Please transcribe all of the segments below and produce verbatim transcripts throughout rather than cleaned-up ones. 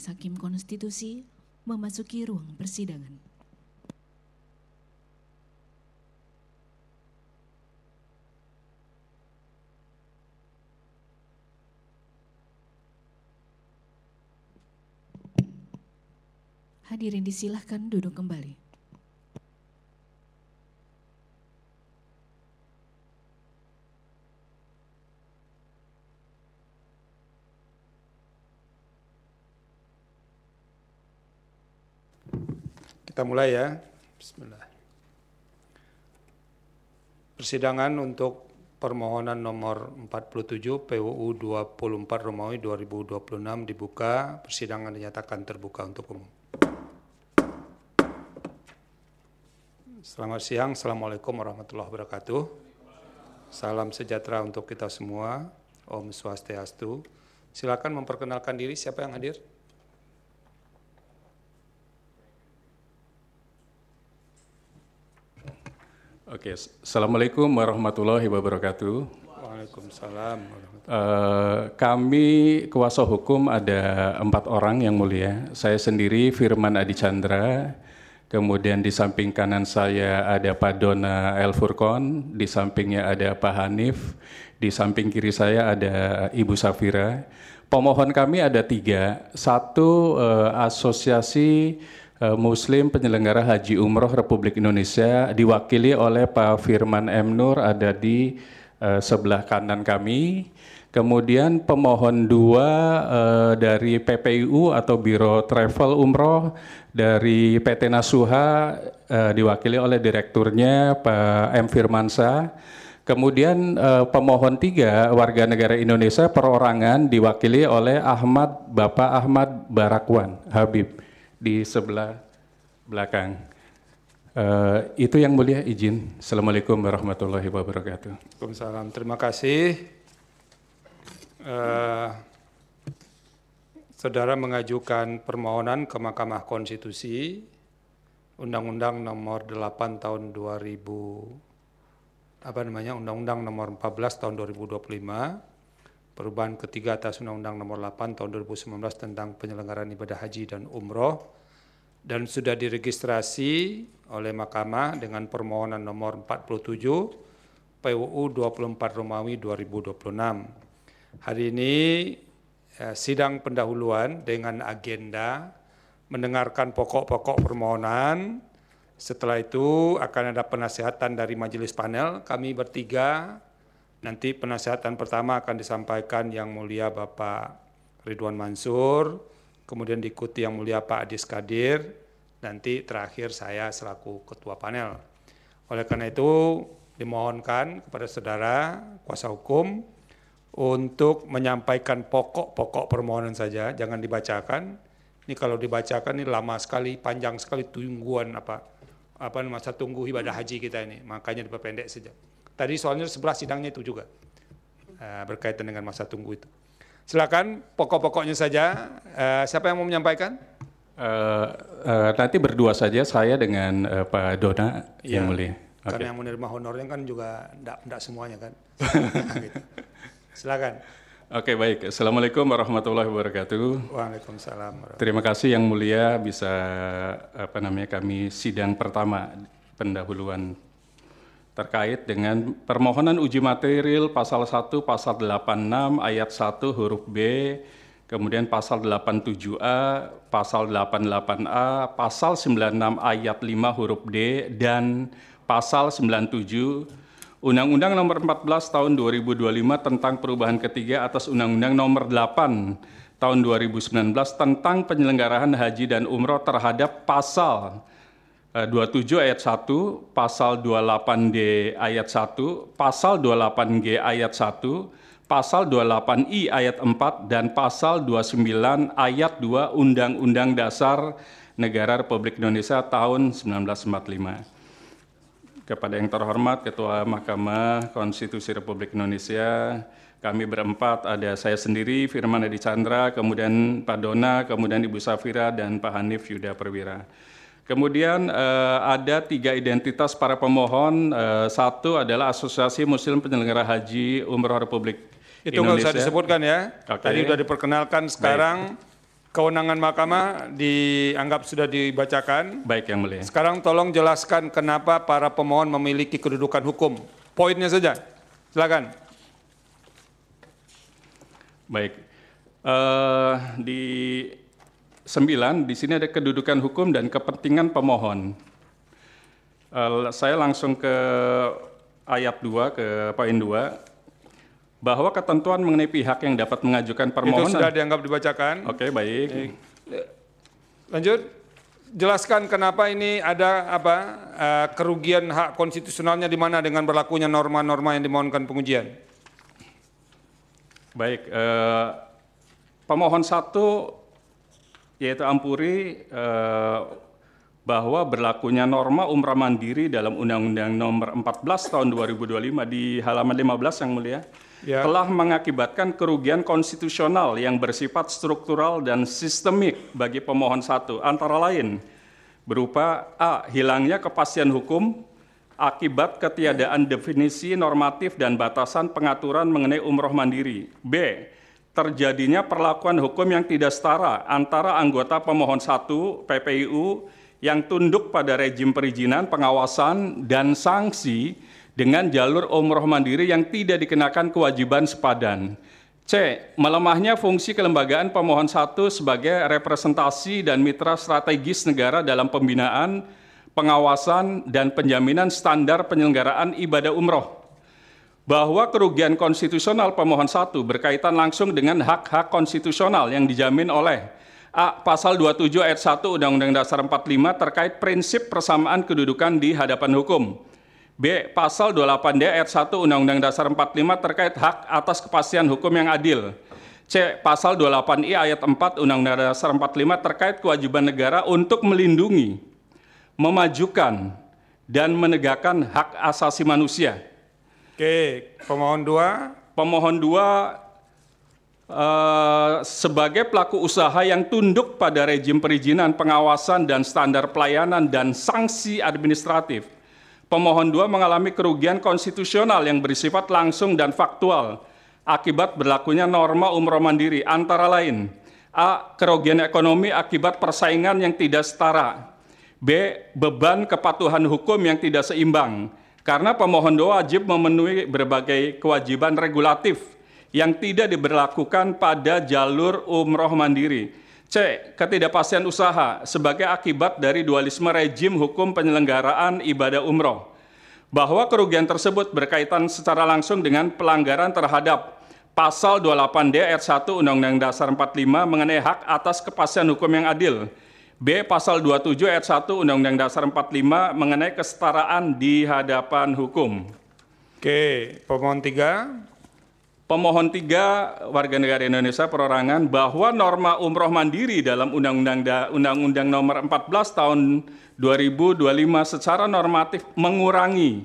Majelis Hakim Konstitusi memasuki ruang persidangan. Hadirin disilahkan duduk kembali. Kita mulai ya. Bismillah. Persidangan untuk permohonan nomor empat puluh tujuh P U U dua puluh empat Romawi dua ribu dua puluh enam dibuka. Persidangan dinyatakan terbuka untuk umum. Selamat siang. Assalamualaikum warahmatullahi wabarakatuh. Salam sejahtera untuk kita semua. Om Swastiastu. Silakan memperkenalkan diri, siapa yang hadir? Oke, Assalamualaikum warahmatullahi wabarakatuh. Waalaikumsalam. Uh, kami kuasa hukum ada empat orang yang mulia. Saya sendiri Firman Adi Chandra, kemudian di samping kanan saya ada Pak Dona El Furqon, di sampingnya ada Pak Hanif, di samping kiri saya ada Ibu Safira. Pemohon kami ada tiga, satu uh, asosiasi Muslim penyelenggara Haji Umroh Republik Indonesia diwakili oleh Pak Firman M. Nur ada di uh, sebelah kanan kami. Kemudian pemohon dua uh, dari P P I U atau Biro Travel Umroh dari P T Nasuha uh, diwakili oleh direkturnya Pak M. Firmansyah. Kemudian uh, pemohon tiga warga negara Indonesia perorangan diwakili oleh Ahmad Bapak Ahmad Barakwan Habib di sebelah belakang. Uh, itu yang mulia izin. Assalamualaikum warahmatullahi wabarakatuh. Waalaikumsalam. Terima kasih. Uh, saudara mengajukan permohonan ke Mahkamah Konstitusi Undang-Undang Nomor delapan Tahun dua ribu apa namanya Undang-Undang Nomor empat belas Tahun dua ribu dua puluh lima. Perubahan ketiga atas Undang-Undang Nomor delapan Tahun dua ribu sembilan belas tentang penyelenggaraan ibadah haji dan umroh dan sudah diregistrasi oleh Mahkamah dengan permohonan nomor empat puluh tujuh P U U dua puluh empat Romawi dua ribu dua puluh enam. Hari ini eh, sidang pendahuluan dengan agenda mendengarkan pokok-pokok permohonan. Setelah itu akan ada penasihatan dari majelis panel kami bertiga. Nanti penasihatan pertama akan disampaikan Yang Mulia Bapak Ridwan Mansur, kemudian diikuti Yang Mulia Pak Adis Kadir, nanti terakhir saya selaku ketua panel. Oleh karena itu dimohonkan kepada saudara kuasa hukum untuk menyampaikan pokok-pokok permohonan saja, jangan dibacakan. Ini kalau dibacakan ini lama sekali, panjang sekali tungguan apa apa masa tunggu ibadah haji kita ini, makanya diperpendek saja. Tadi soalnya sebelah sidangnya itu juga uh, berkaitan dengan masa tunggu itu. Silakan pokok-pokoknya saja. Uh, siapa yang mau menyampaikan? Uh, uh, nanti berdua saja saya dengan uh, Pak Dona ya, yang mulia. Karena okay. yang menerima honornya kan juga tidak semuanya kan. Gitu. Silakan. Oke okay, baik. Assalamualaikum warahmatullahi wabarakatuh. Waalaikumsalam. Terima kasih yang mulia bisa apa namanya kami sidang pertama pendahuluan terkait dengan permohonan uji material pasal satu, pasal delapan puluh enam ayat satu huruf B, kemudian pasal delapan puluh tujuh A, pasal delapan puluh delapan A, pasal sembilan puluh enam ayat lima huruf D, dan pasal sembilan puluh tujuh Undang-Undang Nomor empat belas Tahun dua ribu dua puluh lima tentang perubahan ketiga atas Undang-Undang Nomor delapan Tahun dua ribu sembilan belas tentang penyelenggaraan haji dan umroh terhadap pasal dua puluh tujuh ayat satu, pasal dua puluh delapan D ayat satu, pasal dua puluh delapan G ayat satu, pasal dua puluh delapan I ayat empat, dan pasal dua puluh sembilan ayat dua Undang-Undang Dasar Negara Republik Indonesia tahun seribu sembilan ratus empat puluh lima. Kepada yang terhormat Ketua Mahkamah Konstitusi Republik Indonesia, kami berempat, ada saya sendiri, Firman Adi Chandra, kemudian Pak Dona, kemudian Ibu Safira, dan Pak Hanif Yuda Perwira. Kemudian eh, ada tiga identitas para pemohon. Eh, satu adalah Asosiasi Muslim Penyelenggara Haji Umroh Republik Itu Indonesia. nggak usah disebutkan ya. Okay. Tadi sudah diperkenalkan. Sekarang baik. kewenangan mahkamah dianggap sudah dibacakan. Baik, Yang Mulia. Sekarang tolong jelaskan kenapa para pemohon memiliki kedudukan hukum. Poinnya saja. Silakan. Baik. Uh, di sembilan, di sini ada kedudukan hukum dan kepentingan pemohon. Uh, saya langsung ke ayat dua, ke poin dua. Bahwa ketentuan mengenai pihak yang dapat mengajukan permohonan. Itu sudah dianggap dibacakan. Oke, baik. Lanjut. Jelaskan kenapa ini ada apa uh, kerugian hak konstitusionalnya di mana dengan berlakunya norma-norma yang dimohonkan pengujian. Baik. Eh, pemohon satu yaitu Ampuri eh, bahwa berlakunya norma umrah mandiri dalam Undang-Undang Nomor empat belas Tahun dua ribu dua puluh lima di halaman lima belas, Yang Mulia. Ya. Telah mengakibatkan kerugian konstitusional yang bersifat struktural dan sistemik bagi pemohon satu, antara lain berupa A. Hilangnya kepastian hukum akibat ketiadaan definisi normatif dan batasan pengaturan mengenai umroh mandiri. B. Terjadinya perlakuan hukum yang tidak setara antara anggota pemohon satu P P I U yang tunduk pada rejim perizinan, pengawasan, dan sanksi dengan jalur umroh mandiri yang tidak dikenakan kewajiban sepadan. C. Melemahnya fungsi kelembagaan pemohon satu sebagai representasi dan mitra strategis negara dalam pembinaan, pengawasan, dan penjaminan standar penyelenggaraan ibadah umroh. Bahwa kerugian konstitusional pemohon satu berkaitan langsung dengan hak-hak konstitusional yang dijamin oleh A. Pasal dua puluh tujuh ayat satu Undang-Undang Dasar empat puluh lima terkait prinsip persamaan kedudukan di hadapan hukum. B. Pasal dua puluh delapan D ayat satu Undang-Undang Dasar empat puluh lima terkait hak atas kepastian hukum yang adil. C. Pasal dua puluh delapan I ayat empat Undang-Undang Dasar empat puluh lima terkait kewajiban negara untuk melindungi, memajukan, dan menegakkan hak asasi manusia. Oke, pemohon dua. Pemohon dua Uh, sebagai pelaku usaha yang tunduk pada rejim perizinan, pengawasan, dan standar pelayanan dan sanksi administratif, pemohon dua mengalami kerugian konstitusional yang bersifat langsung dan faktual akibat berlakunya norma umroh mandiri, antara lain A. Kerugian ekonomi akibat persaingan yang tidak setara. B. Beban kepatuhan hukum yang tidak seimbang karena pemohon dua wajib memenuhi berbagai kewajiban regulatif yang tidak diberlakukan pada jalur umroh mandiri. C. Ketidakpastian usaha sebagai akibat dari dualisme rejim hukum penyelenggaraan ibadah umroh. Bahwa kerugian tersebut berkaitan secara langsung dengan pelanggaran terhadap Pasal dua puluh delapan D ayat satu Undang-Undang Dasar empat puluh lima mengenai hak atas kepastian hukum yang adil. B. Pasal dua puluh tujuh ayat satu Undang-Undang Dasar empat puluh lima mengenai kesetaraan di hadapan hukum. Oke, pemohon tiga. Pemohon tiga warga negara Indonesia perorangan bahwa norma umroh mandiri dalam Undang-Undang Undang-Undang Nomor empat belas Tahun dua ribu dua puluh lima secara normatif mengurangi,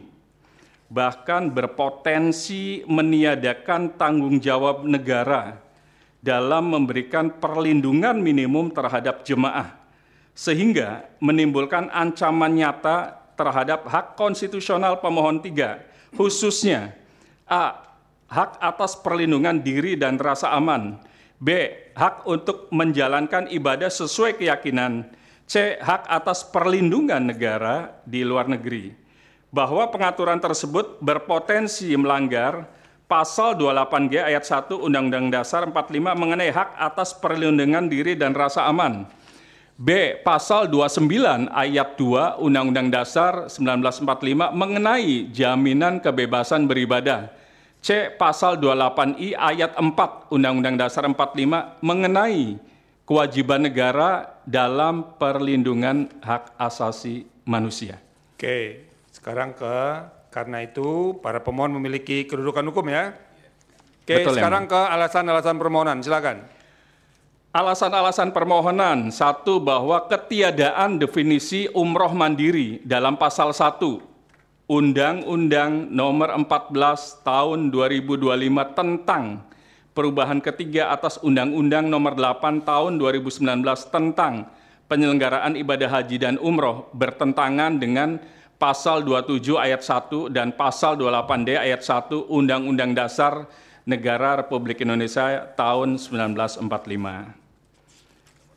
bahkan berpotensi meniadakan tanggung jawab negara dalam memberikan perlindungan minimum terhadap jemaah, sehingga menimbulkan ancaman nyata terhadap hak konstitusional pemohon tiga, khususnya A. Hak atas perlindungan diri dan rasa aman. B. Hak untuk menjalankan ibadah sesuai keyakinan. C. Hak atas perlindungan negara di luar negeri. Bahwa pengaturan tersebut berpotensi melanggar Pasal dua puluh delapan G ayat satu Undang-Undang Dasar empat puluh lima mengenai hak atas perlindungan diri dan rasa aman. B. Pasal dua puluh sembilan ayat dua Undang-Undang Dasar seribu sembilan ratus empat puluh lima mengenai jaminan kebebasan beribadah. C. Pasal dua puluh delapan I ayat empat Undang-Undang Dasar empat puluh lima mengenai kewajiban negara dalam perlindungan hak asasi manusia. Oke, sekarang ke karena itu para pemohon memiliki kedudukan hukum ya. Oke, Betul, sekarang ya, ke alasan-alasan permohonan, silakan. Alasan-alasan permohonan, satu, bahwa ketiadaan definisi umroh mandiri dalam pasal satu Undang-Undang Nomor empat belas Tahun dua ribu dua puluh lima tentang perubahan ketiga atas Undang-Undang Nomor delapan Tahun dua ribu sembilan belas tentang penyelenggaraan ibadah haji dan umroh bertentangan dengan Pasal dua puluh tujuh ayat satu dan Pasal dua puluh delapan D ayat satu Undang-Undang Dasar Negara Republik Indonesia tahun seribu sembilan ratus empat puluh lima.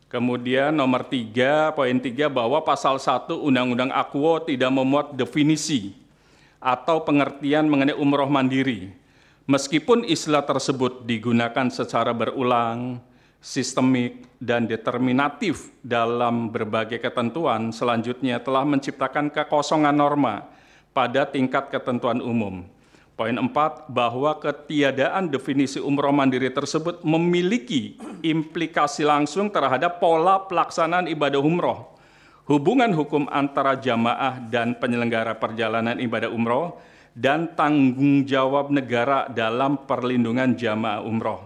Kemudian nomor tiga, poin tiga, bahwa pasal satu Undang-Undang Akwo tidak memuat definisi atau pengertian mengenai umroh mandiri. Meskipun istilah tersebut digunakan secara berulang, sistemik, dan determinatif dalam berbagai ketentuan, selanjutnya telah menciptakan kekosongan norma pada tingkat ketentuan umum. Poin empat, bahwa ketiadaan definisi umroh mandiri tersebut memiliki implikasi langsung terhadap pola pelaksanaan ibadah umroh, hubungan hukum antara jamaah dan penyelenggara perjalanan ibadah umroh, dan tanggung jawab negara dalam perlindungan jamaah umroh.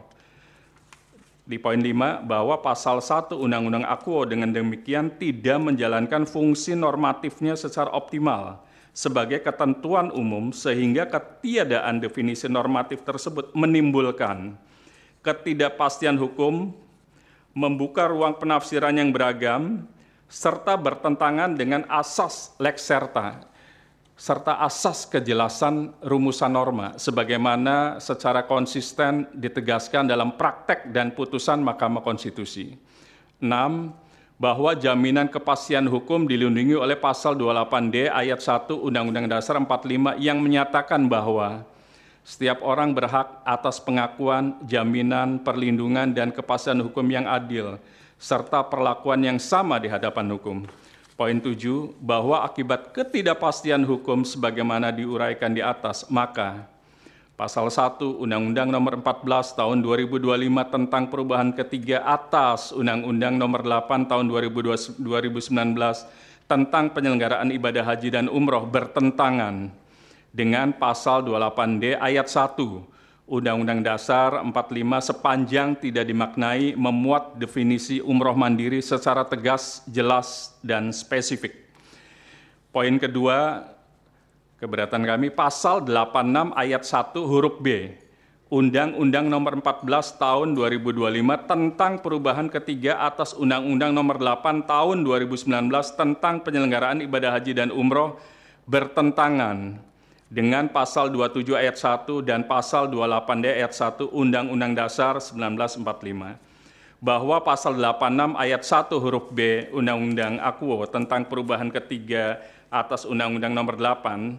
Di poin lima, bahwa pasal satu Undang-Undang Akwo dengan demikian tidak menjalankan fungsi normatifnya secara optimal sebagai ketentuan umum, sehingga ketiadaan definisi normatif tersebut menimbulkan ketidakpastian hukum, membuka ruang penafsiran yang beragam, serta bertentangan dengan asas lex serta, serta asas kejelasan rumusan norma, sebagaimana secara konsisten ditegaskan dalam praktek dan putusan Mahkamah Konstitusi. enam. Bahwa jaminan kepastian hukum dilindungi oleh pasal dua puluh delapan D ayat satu Undang-Undang Dasar empat puluh lima yang menyatakan bahwa setiap orang berhak atas pengakuan, jaminan, perlindungan, dan kepastian hukum yang adil, serta perlakuan yang sama di hadapan hukum. Poin tujuh, bahwa akibat ketidakpastian hukum sebagaimana diuraikan di atas, maka Pasal satu Undang-Undang Nomor empat belas Tahun dua ribu dua puluh lima tentang perubahan ketiga atas Undang-Undang Nomor delapan Tahun dua ribu sembilan belas tentang penyelenggaraan ibadah haji dan umroh bertentangan dengan pasal dua puluh delapan D ayat satu Undang-Undang Dasar empat puluh lima sepanjang tidak dimaknai memuat definisi umroh mandiri secara tegas, jelas, dan spesifik. Poin kedua, keberatan kami, pasal delapan puluh enam ayat satu huruf B, Undang-Undang Nomor empat belas Tahun dua ribu dua puluh lima tentang perubahan ketiga atas Undang-Undang Nomor delapan Tahun dua ribu sembilan belas tentang penyelenggaraan ibadah haji dan umroh bertentangan dengan pasal dua puluh tujuh ayat satu dan pasal dua puluh delapan D ayat satu Undang-Undang Dasar seribu sembilan ratus empat puluh lima. Bahwa pasal delapan puluh enam ayat satu huruf B Undang-Undang Akwo tentang perubahan ketiga atas Undang-Undang Nomor delapan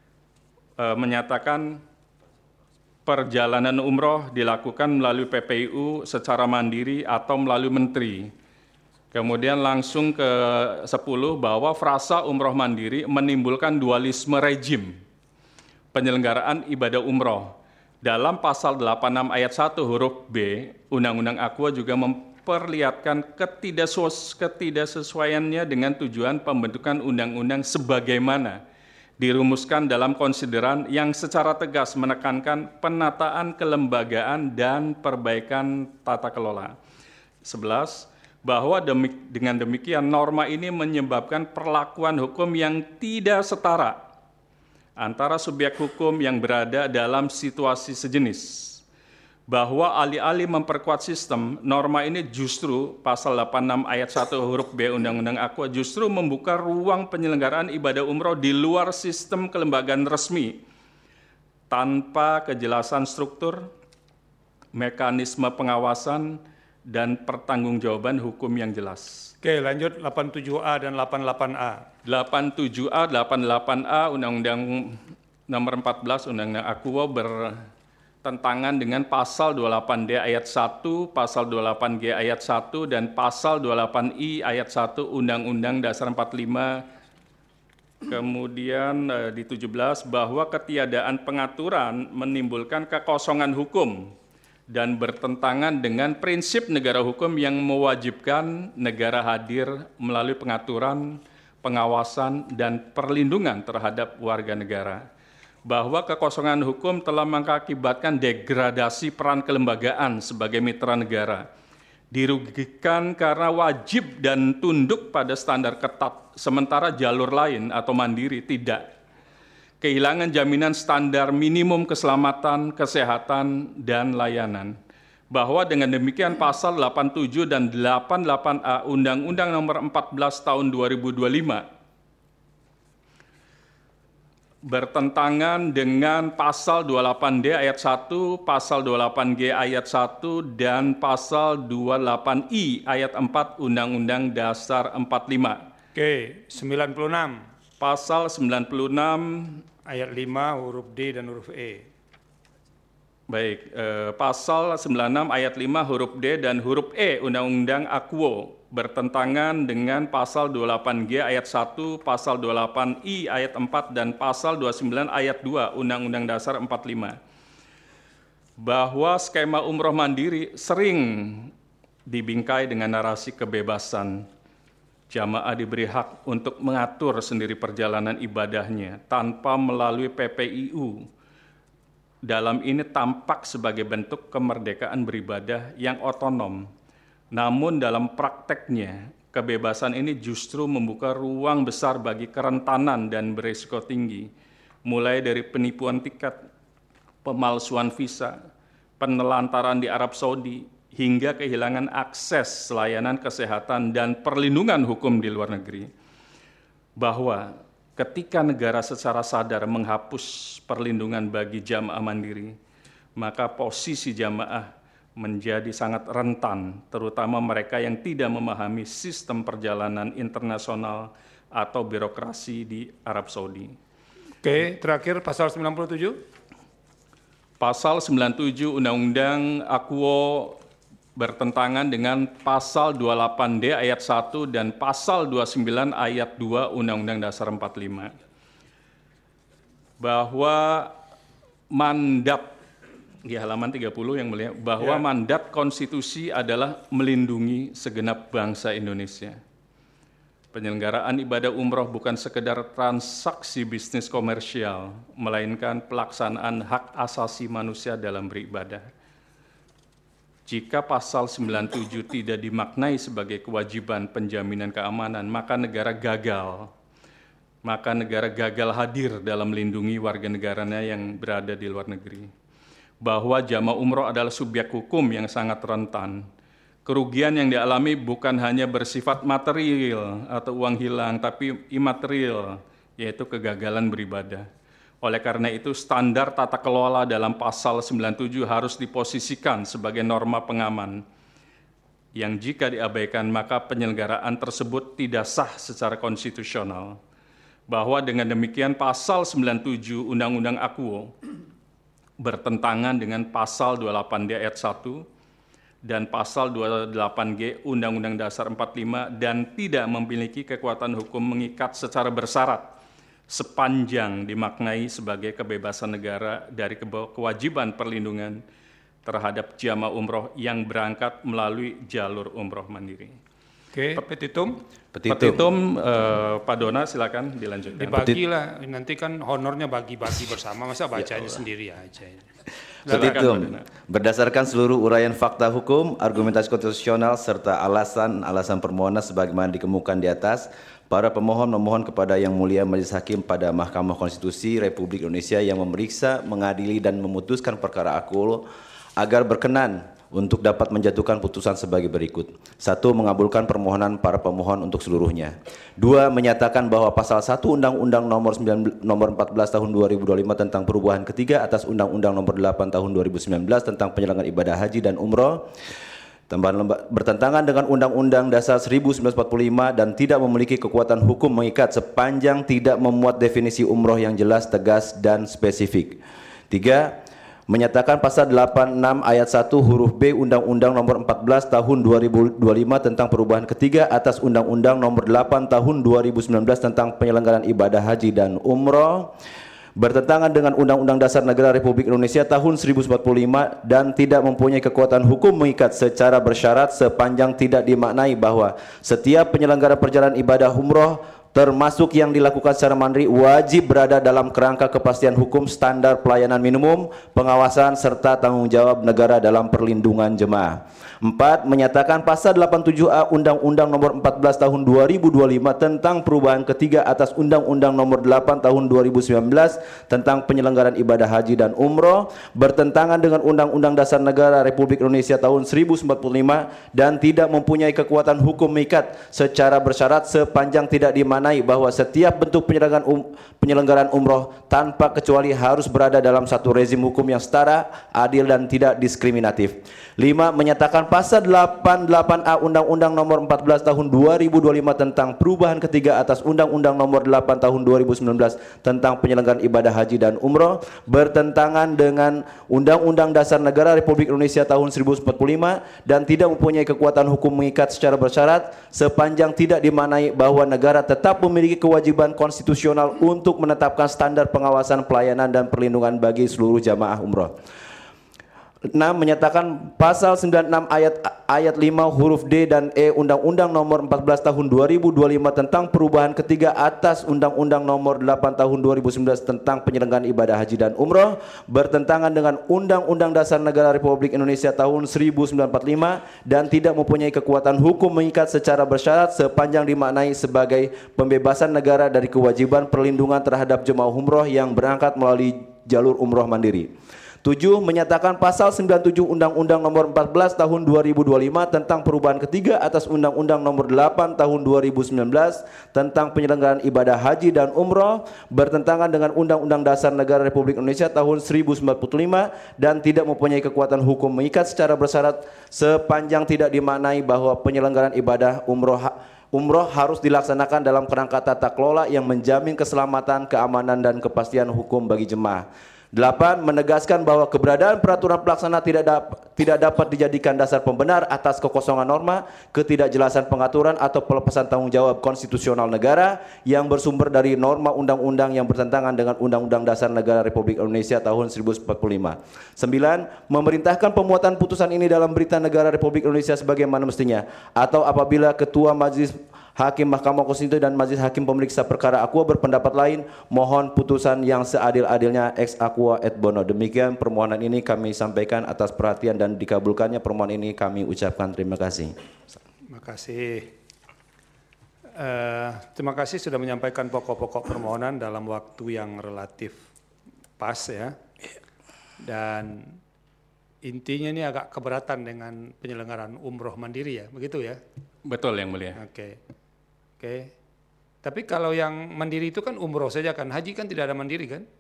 menyatakan perjalanan umroh dilakukan melalui P P I U secara mandiri atau melalui menteri. Kemudian langsung ke sepuluh, bahwa frasa umroh mandiri menimbulkan dualisme rejim penyelenggaraan ibadah umroh. Dalam pasal delapan puluh enam ayat satu huruf B Undang-Undang Akwo juga memperlihatkan ketidaksesuaiannya dengan tujuan pembentukan undang-undang sebagaimana dirumuskan dalam konsideran yang secara tegas menekankan penataan kelembagaan dan perbaikan tata kelola. sebelas. Bahwa demik, dengan demikian norma ini menyebabkan perlakuan hukum yang tidak setara antara subjek hukum yang berada dalam situasi sejenis. Bahwa alih-alih memperkuat sistem, norma ini justru pasal delapan puluh enam ayat satu huruf B Undang-Undang Akwo justru membuka ruang penyelenggaraan ibadah umroh di luar sistem kelembagaan resmi tanpa kejelasan struktur, mekanisme pengawasan, dan pertanggungjawaban hukum yang jelas. Oke, lanjut delapan puluh tujuh A dan delapan puluh delapan A. delapan puluh tujuh A, delapan puluh delapan A Undang-Undang Nomor empat belas Undang-Undang Akwo ber tentangan dengan pasal dua puluh delapan D ayat satu, pasal dua puluh delapan G ayat satu, dan pasal dua puluh delapan I ayat satu Undang-Undang Dasar empat puluh lima. Kemudian di tujuh belas, bahwa ketiadaan pengaturan menimbulkan kekosongan hukum dan bertentangan dengan prinsip negara hukum yang mewajibkan negara hadir melalui pengaturan, pengawasan, dan perlindungan terhadap warga negara. Bahwa kekosongan hukum telah mengakibatkan degradasi peran kelembagaan sebagai mitra negara, dirugikan karena wajib dan tunduk pada standar ketat, sementara jalur lain atau mandiri tidak, kehilangan jaminan standar minimum keselamatan, kesehatan, dan layanan. Bahwa dengan demikian pasal delapan puluh tujuh dan delapan puluh delapan A Undang-Undang Nomor empat belas Tahun dua ribu dua puluh lima bertentangan dengan pasal dua puluh delapan D ayat satu, pasal dua puluh delapan G ayat satu, dan pasal dua puluh delapan I ayat empat Undang-Undang Dasar empat puluh lima. Oke, sembilan puluh enam. Pasal sembilan puluh enam Ayat lima huruf D dan huruf E. Baik, eh, pasal sembilan puluh enam ayat lima huruf D dan huruf E Undang-Undang Akuo bertentangan dengan pasal dua puluh delapan G ayat satu, pasal dua puluh delapan I ayat empat, dan pasal dua puluh sembilan ayat dua Undang-Undang Dasar empat puluh lima. Bahwa skema umroh mandiri sering dibingkai dengan narasi kebebasan. Jamaah diberi hak untuk mengatur sendiri perjalanan ibadahnya tanpa melalui P P I U. Dalam ini tampak sebagai bentuk kemerdekaan beribadah yang otonom. Namun dalam prakteknya, kebebasan ini justru membuka ruang besar bagi kerentanan dan berisiko tinggi, mulai dari penipuan tiket, pemalsuan visa, penelantaran di Arab Saudi, hingga kehilangan akses layanan kesehatan dan perlindungan hukum di luar negeri. Bahwa ketika negara secara sadar menghapus perlindungan bagi jamaah mandiri, maka posisi jamaah menjadi sangat rentan, terutama mereka yang tidak memahami sistem perjalanan internasional atau birokrasi di Arab Saudi. Oke, terakhir pasal sembilan puluh tujuh. Pasal sembilan puluh tujuh Undang-Undang Akuo bertentangan dengan pasal dua puluh delapan D ayat satu dan pasal dua puluh sembilan ayat dua Undang-Undang Dasar empat puluh lima. Bahwa mandat, di halaman tiga puluh yang mulia, bahwa ya. mandat konstitusi adalah melindungi segenap bangsa Indonesia. Penyelenggaraan ibadah umroh bukan sekedar transaksi bisnis komersial, melainkan pelaksanaan hak asasi manusia dalam beribadah. Jika pasal sembilan puluh tujuh tidak dimaknai sebagai kewajiban penjaminan keamanan, maka negara gagal. Maka negara gagal hadir dalam melindungi warga negaranya yang berada di luar negeri. Bahwa jamaah umroh adalah subjek hukum yang sangat rentan. Kerugian yang dialami bukan hanya bersifat material atau uang hilang, tapi imaterial, yaitu kegagalan beribadah. Oleh karena itu, standar tata kelola dalam pasal sembilan puluh tujuh harus diposisikan sebagai norma pengaman, yang jika diabaikan maka penyelenggaraan tersebut tidak sah secara konstitusional. Bahwa dengan demikian pasal sembilan puluh tujuh Undang-Undang Akuo bertentangan dengan pasal dua puluh delapan D ayat satu dan pasal dua puluh delapan G Undang-Undang Dasar empat puluh lima dan tidak memiliki kekuatan hukum mengikat secara bersyarat sepanjang dimaknai sebagai kebebasan negara dari kewajiban perlindungan terhadap jamaah umroh yang berangkat melalui jalur umroh mandiri. Oke, petitum. Petitum, petitum eh, Pak Dona silakan dilanjutkan. Dibagilah, nanti kan honornya bagi-bagi bersama, masa bacanya ya sendiri aja. Petitum, berdasarkan seluruh uraian fakta hukum, argumentasi konstitusional, serta alasan-alasan permohonan sebagaimana dikemukakan di atas, para pemohon memohon kepada Yang Mulia Majelis Hakim pada Mahkamah Konstitusi Republik Indonesia yang memeriksa, mengadili, dan memutuskan perkara Akuo agar berkenan untuk dapat menjatuhkan putusan sebagai berikut. Satu, mengabulkan permohonan para pemohon untuk seluruhnya. Dua, menyatakan bahwa pasal satu Undang-Undang nomor sembilan, nomor empat belas tahun dua ribu dua puluh lima tentang perubahan ketiga atas Undang-Undang nomor delapan tahun dua ribu sembilan belas tentang penyelenggaraan ibadah haji dan umroh tambahan bertentangan dengan Undang-Undang Dasar seribu sembilan ratus empat puluh lima dan tidak memiliki kekuatan hukum mengikat sepanjang tidak memuat definisi umroh yang jelas, tegas, dan spesifik. Tiga, menyatakan pasal delapan puluh enam ayat satu huruf B Undang-Undang nomor empat belas tahun dua ribu dua puluh lima tentang perubahan ketiga atas Undang-Undang nomor delapan tahun dua ribu sembilan belas tentang penyelenggaraan ibadah haji dan umroh bertentangan dengan Undang-Undang Dasar Negara Republik Indonesia tahun seribu sembilan ratus empat puluh lima dan tidak mempunyai kekuatan hukum mengikat secara bersyarat sepanjang tidak dimaknai bahwa setiap penyelenggara perjalanan ibadah umroh termasuk yang dilakukan secara mandiri wajib berada dalam kerangka kepastian hukum, standar pelayanan minimum, pengawasan, serta tanggung jawab negara dalam perlindungan jemaah. Empat, menyatakan pasal delapan puluh tujuh A Undang-Undang nomor empat belas tahun dua ribu dua puluh lima tentang perubahan ketiga atas Undang-Undang nomor delapan tahun dua ribu sembilan belas tentang penyelenggaraan ibadah haji dan umroh bertentangan dengan Undang-Undang Dasar Negara Republik Indonesia tahun seribu sembilan ratus empat puluh lima dan tidak mempunyai kekuatan hukum mengikat secara bersyarat sepanjang tidak dimaknai dimaknai bahwa setiap bentuk penyelenggaraan, um, penyelenggaraan umroh tanpa kecuali harus berada dalam satu rezim hukum yang setara, adil dan tidak diskriminatif. Lima, menyatakan pasal delapan puluh delapan A Undang-Undang Nomor empat belas Tahun dua ribu dua puluh lima tentang perubahan ketiga atas Undang-Undang Nomor delapan Tahun dua ribu sembilan belas tentang penyelenggaraan ibadah haji dan umroh bertentangan dengan Undang-Undang Dasar Negara Republik Indonesia tahun seribu sembilan ratus empat puluh lima dan tidak mempunyai kekuatan hukum mengikat secara bersyarat sepanjang tidak dimaknai bahwa negara tetap memiliki kewajiban konstitusional untuk menetapkan standar pengawasan, pelayanan dan perlindungan bagi seluruh jamaah umroh. enam. Menyatakan pasal sembilan puluh enam ayat ayat lima huruf D dan E Undang-Undang Nomor empat belas Tahun dua ribu dua puluh lima tentang perubahan ketiga atas Undang-Undang Nomor delapan Tahun dua ribu sembilan belas tentang penyelenggaraan ibadah haji dan umroh bertentangan dengan Undang-Undang Dasar Negara Republik Indonesia tahun seribu sembilan ratus empat puluh lima dan tidak mempunyai kekuatan hukum mengikat secara bersyarat sepanjang dimaknai sebagai pembebasan negara dari kewajiban perlindungan terhadap jemaah umroh yang berangkat melalui jalur umroh mandiri. Tujuh. Menyatakan pasal sembilan puluh tujuh Undang-Undang Nomor empat belas Tahun dua ribu dua puluh lima tentang perubahan ketiga atas Undang-Undang Nomor delapan Tahun dua ribu sembilan belas tentang penyelenggaraan ibadah haji dan umroh bertentangan dengan Undang-Undang Dasar Negara Republik Indonesia tahun seribu sembilan ratus empat puluh lima dan tidak mempunyai kekuatan hukum mengikat secara bersyarat sepanjang tidak dimaknai bahwa penyelenggaraan ibadah umroh umroh harus dilaksanakan dalam kerangka tata kelola yang menjamin keselamatan, keamanan dan kepastian hukum bagi jemaah. Delapan. Menegaskan bahwa keberadaan peraturan pelaksana tidak dapat, tidak dapat dijadikan dasar pembenar atas kekosongan norma, ketidakjelasan pengaturan atau pelepasan tanggung jawab konstitusional negara yang bersumber dari norma undang-undang yang bertentangan dengan Undang-Undang Dasar Negara Republik Indonesia tahun seribu sembilan ratus empat puluh lima. Sembilan. Memerintahkan pemuatan putusan ini dalam Berita Negara Republik Indonesia sebagaimana mestinya atau apabila Ketua Majelis Hakim Mahkamah Konstitusi dan Majelis Hakim Pemeriksa Perkara Aqua berpendapat lain, mohon putusan yang seadil-adilnya ex aqua et bono. Demikian permohonan ini kami sampaikan atas perhatian dan dikabulkannya permohonan ini kami ucapkan terima kasih. Terima kasih. Uh, terima kasih sudah menyampaikan pokok-pokok permohonan dalam waktu yang relatif pas ya. Dan intinya ini agak keberatan dengan penyelenggaraan umroh mandiri ya, begitu ya? Betul yang mulia. Oke. Okay. Oke, okay. Tapi kalau yang mandiri itu kan umroh saja kan, haji kan tidak ada mandiri kan?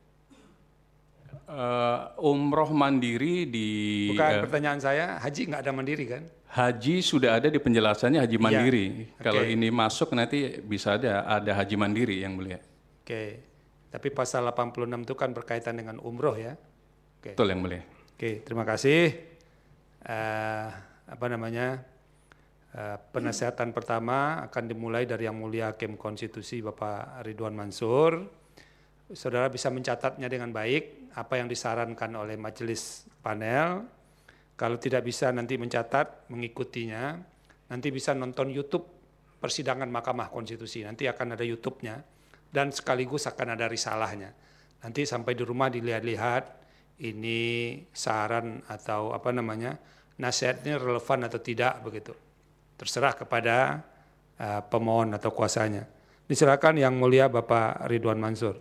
Uh, umroh mandiri di... Bukan uh, pertanyaan saya, haji nggak ada mandiri kan? Haji sudah ada di penjelasannya haji mandiri. Ya, okay. Kalau ini masuk nanti bisa ada ada haji mandiri yang mulia. Oke, okay. Tapi pasal delapan puluh enam itu kan berkaitan dengan umroh ya? Okay. Betul yang mulia. Oke, okay, terima kasih. Uh, apa namanya? Uh, penasihatan pertama akan dimulai dari Yang Mulia Hakim Konstitusi Bapak Ridwan Mansur. Saudara bisa mencatatnya dengan baik apa yang disarankan oleh majelis panel. Kalau tidak bisa nanti mencatat, mengikutinya, nanti bisa nonton YouTube persidangan Mahkamah Konstitusi. Nanti akan ada YouTube-nya dan sekaligus akan ada risalahnya. Nanti sampai di rumah dilihat-lihat ini saran atau apa namanya nasihatnya relevan atau tidak begitu. Terserah kepada uh, pemohon atau kuasanya. Disilakan Yang Mulia Bapak Ridwan Mansur.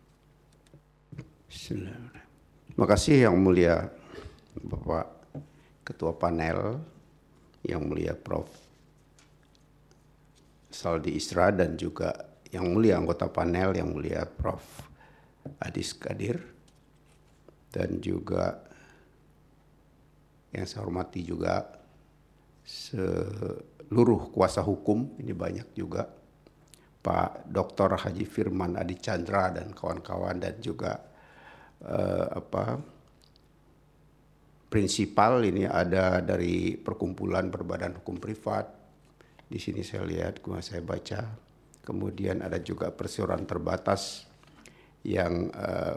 Terima kasih Yang Mulia Bapak Ketua Panel, Yang Mulia Profesor Saldi Isra dan juga Yang Mulia Anggota Panel, Yang Mulia Profesor Adis Kadir dan juga yang saya hormati juga seluruh kuasa hukum, ini banyak juga Pak Doktor Haji Firman Adi Chandra dan kawan-kawan dan juga eh, apa prinsipal ini ada dari Perkumpulan Berbadan Hukum Privat. Di sini saya lihat, kemudian saya baca. Kemudian ada juga perseroan terbatas yang eh,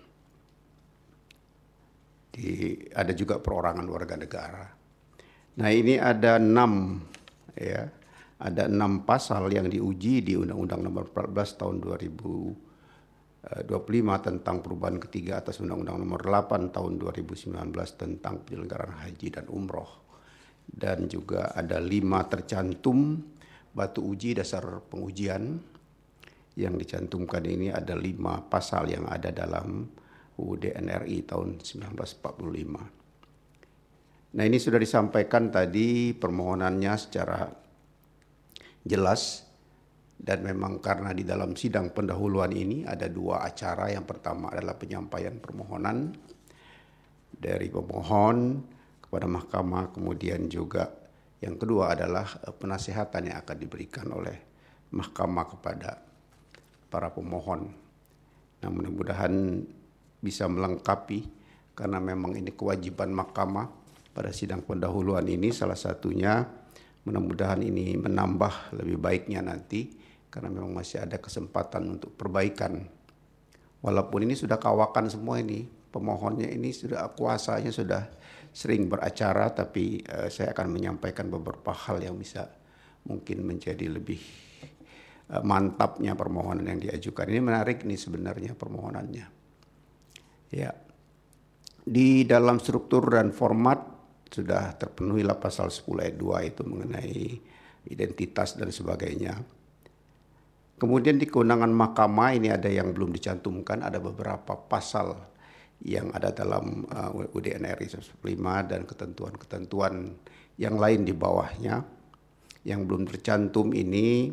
di, ada juga perorangan warga negara. Nah ini ada enam ya, ada enam pasal yang diuji di Undang-Undang Nomor empat belas Tahun dua ribu dua puluh lima tentang perubahan ketiga atas Undang-Undang Nomor delapan Tahun dua ribu sembilan belas tentang penyelenggaraan haji dan umroh. Dan juga ada lima tercantum batu uji dasar pengujian yang dicantumkan ini ada lima pasal yang ada dalam U U D N R I tahun seribu sembilan ratus empat puluh lima. Nah ini sudah disampaikan tadi permohonannya secara jelas Dan memang karena di dalam sidang pendahuluan ini ada dua acara. Yang pertama adalah penyampaian permohonan dari pemohon kepada mahkamah, kemudian juga yang kedua adalah penasihatan yang akan diberikan oleh mahkamah kepada para pemohon. Nah, mudah-mudahan bisa melengkapi, karena memang ini kewajiban mahkamah pada sidang pendahuluan ini. Salah satunya mudah-mudahan ini menambah lebih baiknya nanti, karena memang masih ada kesempatan untuk perbaikan. Walaupun ini sudah kawakan semua ini, pemohonnya ini sudah kuasanya sudah sering beracara, tapi uh, saya akan menyampaikan beberapa hal yang bisa mungkin menjadi lebih uh, mantapnya permohonan yang diajukan. Ini menarik nih sebenarnya permohonannya. Ya, di dalam struktur dan format sudah terpenuhilah pasal sepuluh ayat dua itu mengenai identitas dan sebagainya. Kemudian di kewenangan mahkamah ini ada yang belum dicantumkan, ada beberapa pasal yang ada dalam uh, U D N R I seratus empat puluh lima dan ketentuan-ketentuan yang lain di bawahnya. Yang belum tercantum ini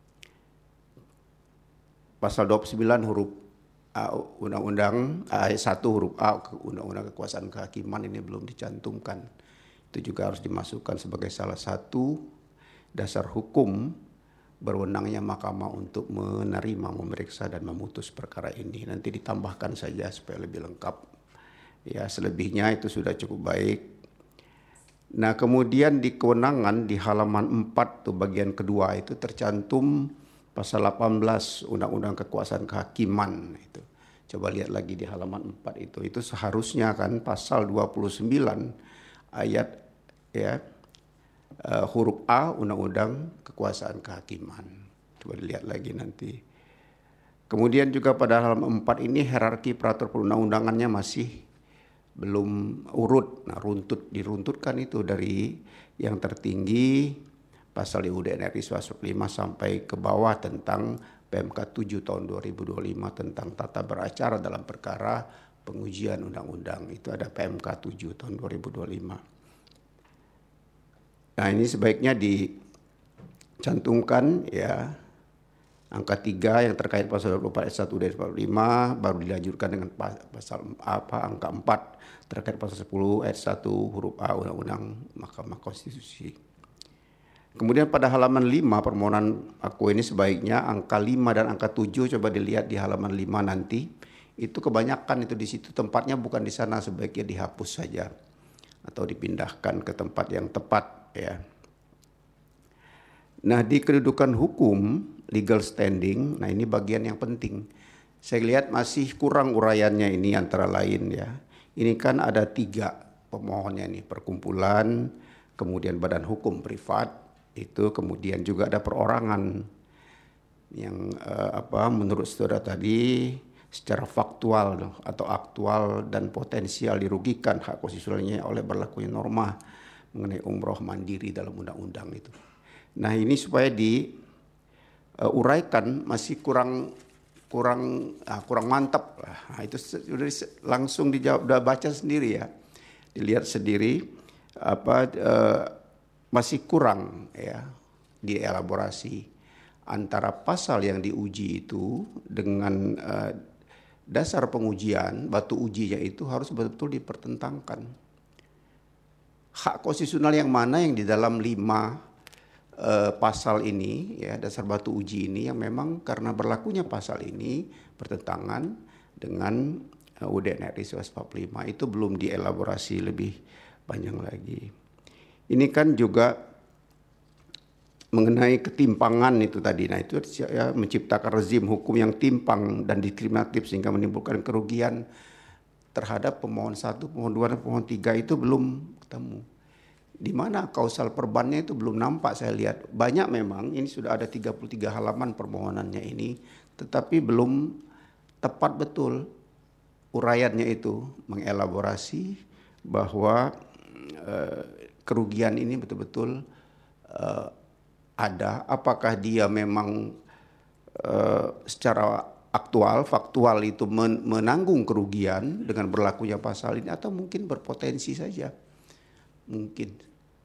pasal dua puluh sembilan huruf A Undang-Undang ayat satu huruf A Undang-Undang Kekuasaan Kehakiman ini belum dicantumkan. Itu juga harus dimasukkan sebagai salah satu dasar hukum berwenangnya mahkamah untuk menerima, memeriksa dan memutus perkara ini. Nanti ditambahkan saja supaya lebih lengkap. Ya, selebihnya itu sudah cukup baik. Nah, kemudian di kewenangan di halaman empat tuh bagian kedua itu tercantum pasal delapan belas Undang-Undang Kekuasaan Kehakiman itu. Coba lihat lagi di halaman empat itu. Itu seharusnya kan pasal dua puluh sembilan ayat ya Uh, huruf A Undang-Undang Kekuasaan Kehakiman. Coba dilihat lagi nanti. Kemudian juga pada halaman empat ini hierarki peraturan perundang-undangannya masih belum urut. Nah, runtut diruntutkan itu dari yang tertinggi pasal U D N R I seratus empat puluh lima sampai ke bawah tentang P M K tujuh tahun dua ribu dua puluh lima tentang tata beracara dalam perkara pengujian undang-undang. Itu ada P M K tujuh tahun dua ribu dua puluh lima. Nah, ini sebaiknya dicantumkan ya angka tiga yang terkait pasal dua puluh empat ayat satu U D N R I empat puluh lima, baru dilanjutkan dengan pasal apa angka empat terkait pasal sepuluh ayat satu huruf A Undang-Undang Mahkamah Konstitusi. Kemudian pada halaman lima permohonan aku ini sebaiknya angka lima dan angka tujuh coba dilihat di halaman lima nanti. Itu kebanyakan itu di situ tempatnya bukan di sana, sebaiknya dihapus saja atau dipindahkan ke tempat yang tepat. Ya. Nah, di kedudukan hukum legal standing, nah ini bagian yang penting. Saya lihat masih kurang uraiannya ini antara lain ya. Ini kan ada tiga pemohonnya nih, perkumpulan, kemudian badan hukum privat, itu kemudian juga ada perorangan yang eh, apa menurut saudara tadi secara faktual atau aktual dan potensial dirugikan hak konstitusionalnya oleh berlakunya norma mengenai umroh mandiri dalam undang-undang itu. Nah, ini supaya diuraikan uh, masih kurang kurang ah, kurang mantap lah. Nah, itu sudah langsung dijawab, sudah baca sendiri ya, dilihat sendiri apa uh, masih kurang ya dielaborasi antara pasal yang diuji itu dengan uh, dasar pengujian batu ujinya itu harus betul-betul dipertentangkan. Hak konstitusional yang mana yang di dalam lima uh, pasal ini ya dasar batu uji ini yang memang karena berlakunya pasal ini bertentangan dengan uh, U D N R I seratus empat puluh lima itu belum dielaborasi lebih panjang lagi. Ini kan juga mengenai ketimpangan itu tadi. Nah, itu ya, menciptakan rezim hukum yang timpang dan diskriminatif sehingga menimbulkan kerugian terhadap pemohon satu, pemohon dua, dan pemohon tiga itu belum ketemu. Di mana kausal perbannya itu belum nampak saya lihat. Banyak memang, ini sudah ada tiga puluh tiga halaman permohonannya ini, tetapi belum tepat betul uraiannya itu, mengelaborasi bahwa uh, kerugian ini betul-betul uh, ada. Apakah dia memang uh, secara aktual, faktual itu menanggung kerugian dengan berlakunya pasal ini atau mungkin berpotensi saja. Mungkin.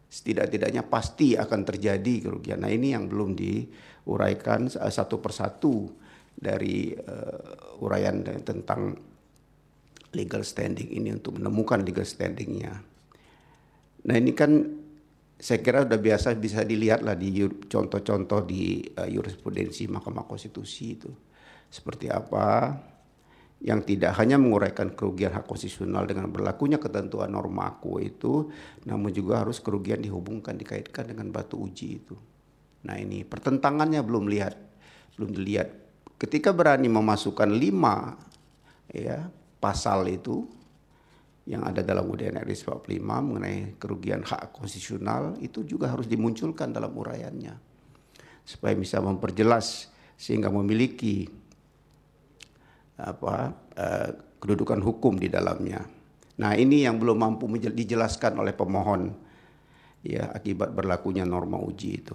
setidak-tidaknya pasti akan terjadi kerugian. Nah ini yang belum diuraikan satu persatu dari uh, uraian tentang legal standing ini untuk menemukan legal standingnya. Nah ini kan saya kira sudah biasa bisa dilihat lah di contoh-contoh di uh, jurisprudensi Mahkamah Konstitusi itu seperti apa yang tidak hanya menguraikan kerugian hak konstitusional dengan berlakunya ketentuan norma aku itu, namun juga harus kerugian dihubungkan dikaitkan dengan batu uji itu. Nah ini pertentangannya belum lihat, belum dilihat. Ketika berani memasukkan lima ya pasal itu yang ada dalam U D N R I empat puluh lima mengenai kerugian hak konstitusional itu juga harus dimunculkan dalam uraiannya supaya bisa memperjelas sehingga memiliki apa uh, kedudukan hukum di dalamnya. Nah ini yang belum mampu dijelaskan oleh pemohon ya akibat berlakunya norma uji itu.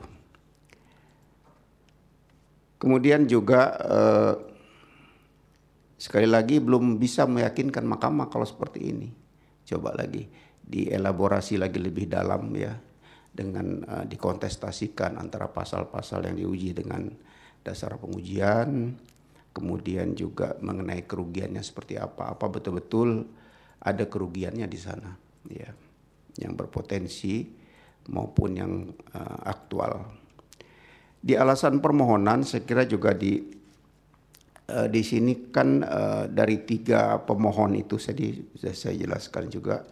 Kemudian juga uh, sekali lagi belum bisa meyakinkan mahkamah kalau seperti ini. Coba lagi dielaborasi lagi lebih dalam ya dengan uh, dikontestasikan antara pasal-pasal yang diuji dengan dasar pengujian, kemudian juga mengenai kerugiannya seperti apa, apa betul-betul ada kerugiannya di sana ya, yang berpotensi maupun yang uh, aktual. Di alasan permohonan saya kira juga di Uh, di sini kan uh, dari tiga pemohon itu saya, saya jelaskan juga.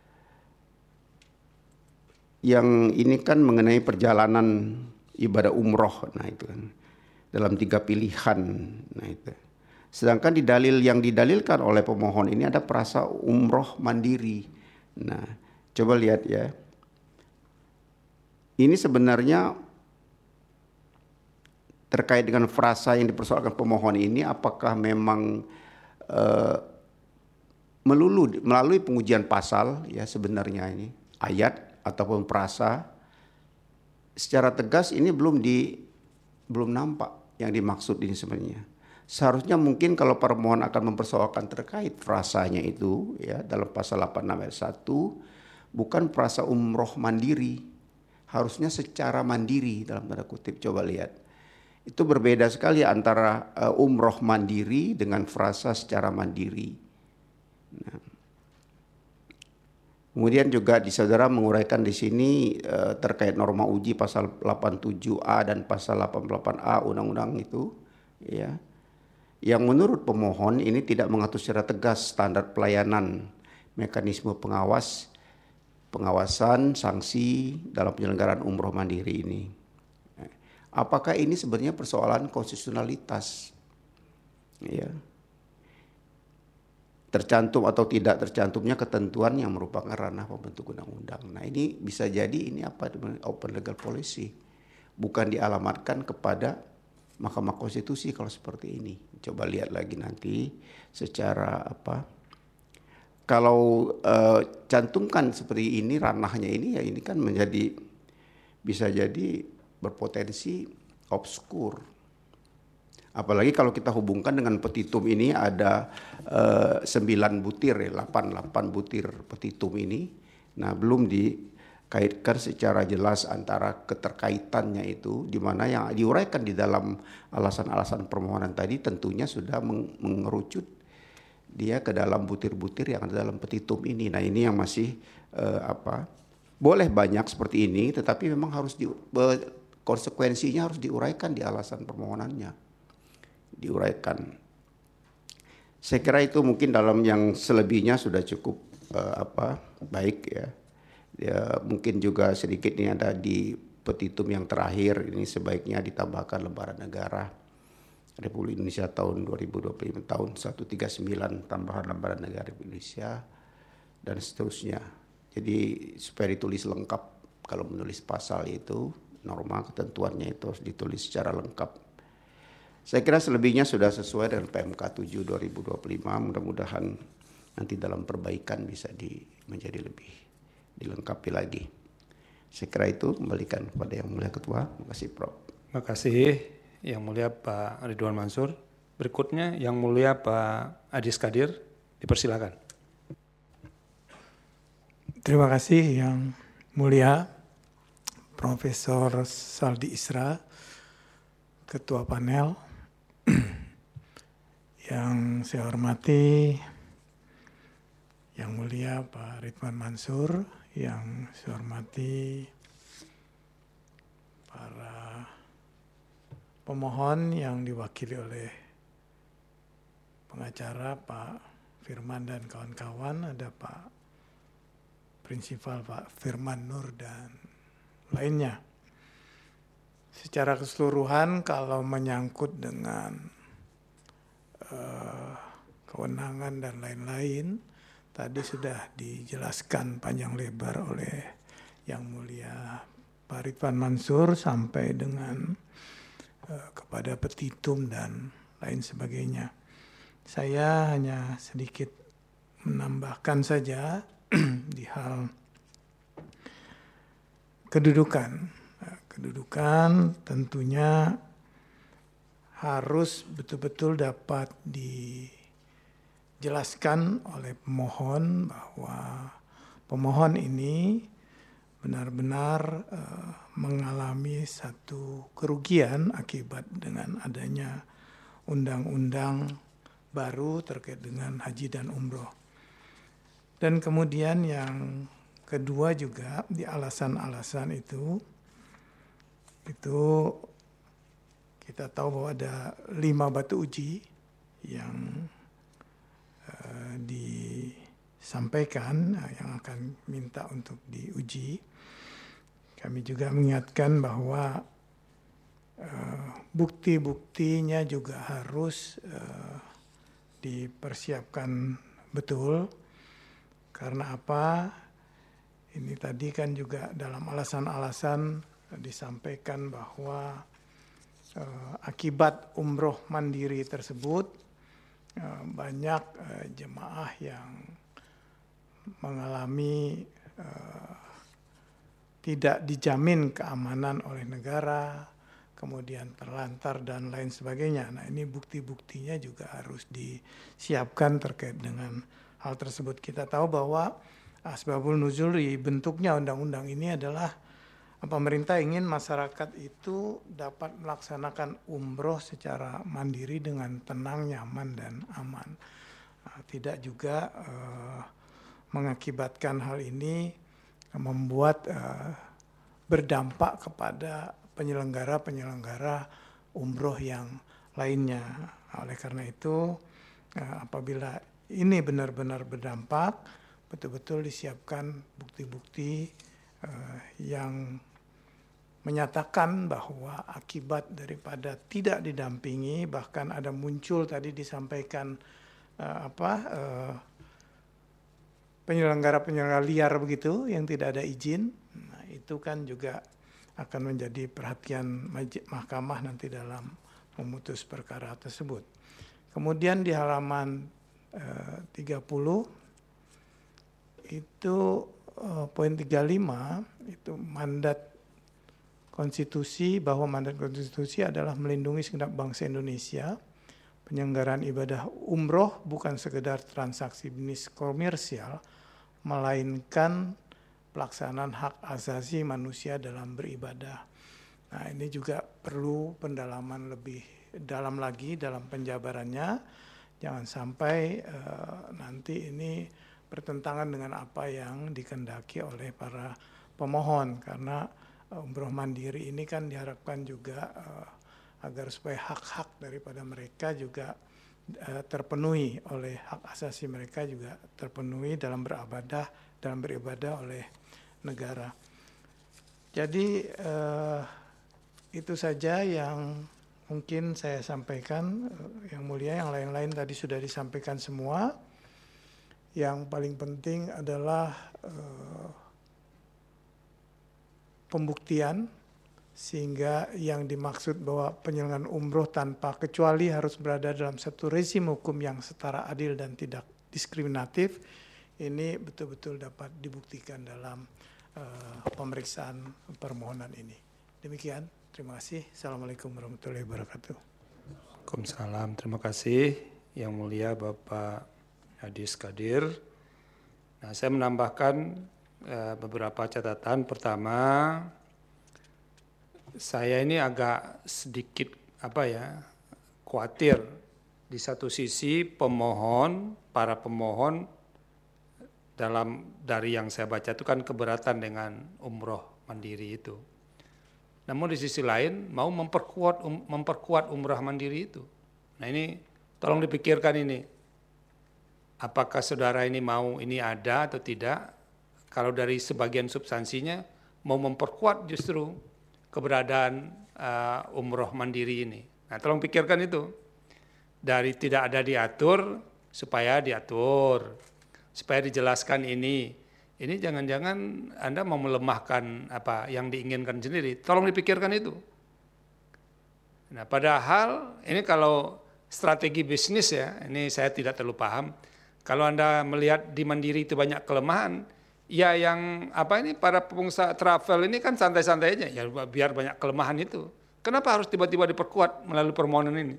Yang ini kan mengenai perjalanan ibadah umroh, nah itu kan dalam tiga pilihan, nah itu. Sedangkan di dalil yang didalilkan oleh pemohon ini ada frasa umroh mandiri. Nah, coba lihat ya. Ini sebenarnya terkait dengan frasa yang dipersoalkan pemohon ini, apakah memang uh, melulu melalui pengujian pasal ya sebenarnya ini ayat ataupun frasa secara tegas ini belum di belum nampak yang dimaksud ini sebenarnya. Seharusnya mungkin kalau permohon akan mempersoalkan terkait frasanya itu ya dalam pasal delapan puluh enam ayat satu bukan frasa umroh mandiri, harusnya secara mandiri dalam tanda kutip. Coba lihat. Itu berbeda sekali antara uh, umroh mandiri dengan frasa secara mandiri. Nah. Kemudian juga di saudara menguraikan di sini uh, terkait norma uji pasal delapan puluh tujuh A dan pasal delapan puluh delapan A undang-undang itu, ya, yang menurut pemohon ini tidak mengatur secara tegas standar pelayanan, mekanisme pengawas, pengawasan, sanksi dalam penyelenggaraan umroh mandiri ini. Apakah ini sebenarnya persoalan konstitusionalitas? Ya. Tercantum atau tidak tercantumnya ketentuan yang merupakan ranah pembentuk undang-undang. Nah ini bisa jadi ini apa? Open legal policy. Bukan dialamatkan kepada Mahkamah Konstitusi kalau seperti ini. Coba lihat lagi nanti secara apa. Kalau uh, cantumkan seperti ini ranahnya ini ya ini kan menjadi bisa jadi berpotensi obskur. Apalagi kalau kita hubungkan dengan petitum ini ada uh, sembilan butir, ya, delapan, delapan butir petitum ini. Nah belum dikaitkan secara jelas antara keterkaitannya itu, di mana yang diuraikan di dalam alasan-alasan permohonan tadi tentunya sudah meng- mengerucut dia ke dalam butir-butir yang ada dalam petitum ini. Nah ini yang masih uh, apa? Boleh banyak seperti ini, tetapi memang harus di uh, konsekuensinya harus diuraikan di alasan permohonannya, diuraikan. Saya kira itu mungkin dalam yang selebihnya sudah cukup uh, apa baik ya. Ya. Mungkin juga sedikit ini ada di petitum yang terakhir ini sebaiknya ditambahkan lembaran negara Republik Indonesia tahun dua ribu dua puluh lima tahun seratus tiga puluh sembilan tambahan lembaran negara Republik Indonesia dan seterusnya. Jadi supaya ditulis lengkap kalau menulis pasal itu. Norma ketentuannya itu harus ditulis secara lengkap. Saya kira selebihnya sudah sesuai dengan P M K tujuh dua ribu dua puluh lima. Mudah-mudahan nanti dalam perbaikan bisa di, menjadi lebih dilengkapi lagi. Saya kira itu kembalikan kepada Yang Mulia Ketua. Terima kasih Prof. Terima kasih Yang Mulia Pak Ridwan Mansur. Berikutnya Yang Mulia Pak Adis Kadir. Dipersilakan. Terima kasih Yang Mulia Profesor Saldi Isra, Ketua Panel, yang saya hormati Yang Mulia Pak Ridwan Mansur, yang saya hormati para pemohon yang diwakili oleh pengacara Pak Firman dan kawan-kawan, ada Pak Prinsipal Pak Firman Nur dan lainnya. Secara keseluruhan kalau menyangkut dengan uh, kewenangan dan lain-lain, tadi sudah dijelaskan panjang lebar oleh Yang Mulia Pak Ridwan Mansur sampai dengan uh, kepada petitum dan lain sebagainya. Saya hanya sedikit menambahkan saja di hal kedudukan. Nah, kedudukan tentunya harus betul-betul dapat dijelaskan oleh pemohon bahwa pemohon ini benar-benar uh, mengalami satu kerugian akibat dengan adanya undang-undang baru terkait dengan haji dan umroh. Dan kemudian yang kedua juga di alasan-alasan itu, itu kita tahu bahwa ada lima batu uji yang uh, disampaikan, uh, yang akan minta untuk diuji. Kami juga mengingatkan bahwa uh, bukti-buktinya juga harus uh, dipersiapkan betul. Karena apa? Ini tadi kan juga dalam alasan-alasan disampaikan bahwa uh, akibat umroh mandiri tersebut uh, banyak uh, jemaah yang mengalami uh, tidak dijamin keamanan oleh negara, kemudian terlantar dan lain sebagainya. Nah, ini bukti-buktinya juga harus disiapkan terkait dengan hal tersebut. Kita tahu bahwa asbabul nuzul di bentuknya undang-undang ini adalah pemerintah ingin masyarakat itu dapat melaksanakan umroh secara mandiri dengan tenang, nyaman, dan aman. Nah, tidak juga uh, mengakibatkan hal ini membuat uh, berdampak kepada penyelenggara-penyelenggara umroh yang lainnya. Oleh karena itu, apabila ini benar-benar berdampak, betul-betul disiapkan bukti-bukti yang menyatakan bahwa akibat daripada tidak didampingi, bahkan ada muncul tadi disampaikan apa penyelenggara-penyelenggara liar begitu yang tidak ada izin. Nah, itu kan juga akan menjadi perhatian mahkamah nanti dalam memutus perkara tersebut. Kemudian di halaman eh, tiga puluh itu eh, poin tiga puluh lima itu mandat konstitusi, bahwa mandat konstitusi adalah melindungi segenap bangsa Indonesia. Penyelenggaraan ibadah umroh bukan sekedar transaksi bisnis komersial, melainkan pelaksanaan hak asasi manusia dalam beribadah. Nah, ini juga perlu pendalaman lebih dalam lagi dalam penjabarannya. Jangan sampai uh, nanti ini bertentangan dengan apa yang dikehendaki oleh para pemohon. Karena uh, umroh mandiri ini kan diharapkan juga uh, agar supaya hak-hak daripada mereka juga uh, terpenuhi oleh hak asasi mereka juga terpenuhi dalam beribadah, dalam beribadah oleh negara. Jadi eh, itu saja yang mungkin saya sampaikan, Yang Mulia. Yang lain-lain tadi sudah disampaikan semua. Yang paling penting adalah eh, pembuktian, sehingga yang dimaksud bahwa penyelenggaraan umroh tanpa kecuali harus berada dalam satu rezim hukum yang setara, adil, dan tidak diskriminatif, ini betul-betul dapat dibuktikan dalam Uh, pemeriksaan permohonan ini. Demikian, terima kasih. Assalamualaikum warahmatullahi wabarakatuh. Waalaikumsalam, terima kasih Yang Mulia Bapak Hadis Qadir. Nah, saya menambahkan uh, beberapa catatan. Pertama, saya ini agak sedikit apa ya khawatir. Di satu sisi pemohon, para pemohon dalam dari yang saya baca itu kan keberatan dengan umroh mandiri itu. Namun di sisi lain mau memperkuat um, memperkuat umrah mandiri itu. Nah ini tolong dipikirkan ini. Apakah saudara ini mau ini ada atau tidak? Kalau dari sebagian substansinya mau memperkuat justru keberadaan uh, umroh mandiri ini. Nah tolong pikirkan itu. Dari tidak ada diatur supaya diatur, supaya dijelaskan ini. Ini jangan-jangan Anda mau melemahkan apa yang diinginkan sendiri. Tolong dipikirkan itu. Nah, padahal ini kalau strategi bisnis ya, ini saya tidak terlalu paham. Kalau Anda melihat di Mandiri itu banyak kelemahan, ya yang apa ini para pengusaha travel ini kan santai-santai aja, ya biar banyak kelemahan itu. Kenapa harus tiba-tiba diperkuat melalui permohonan ini?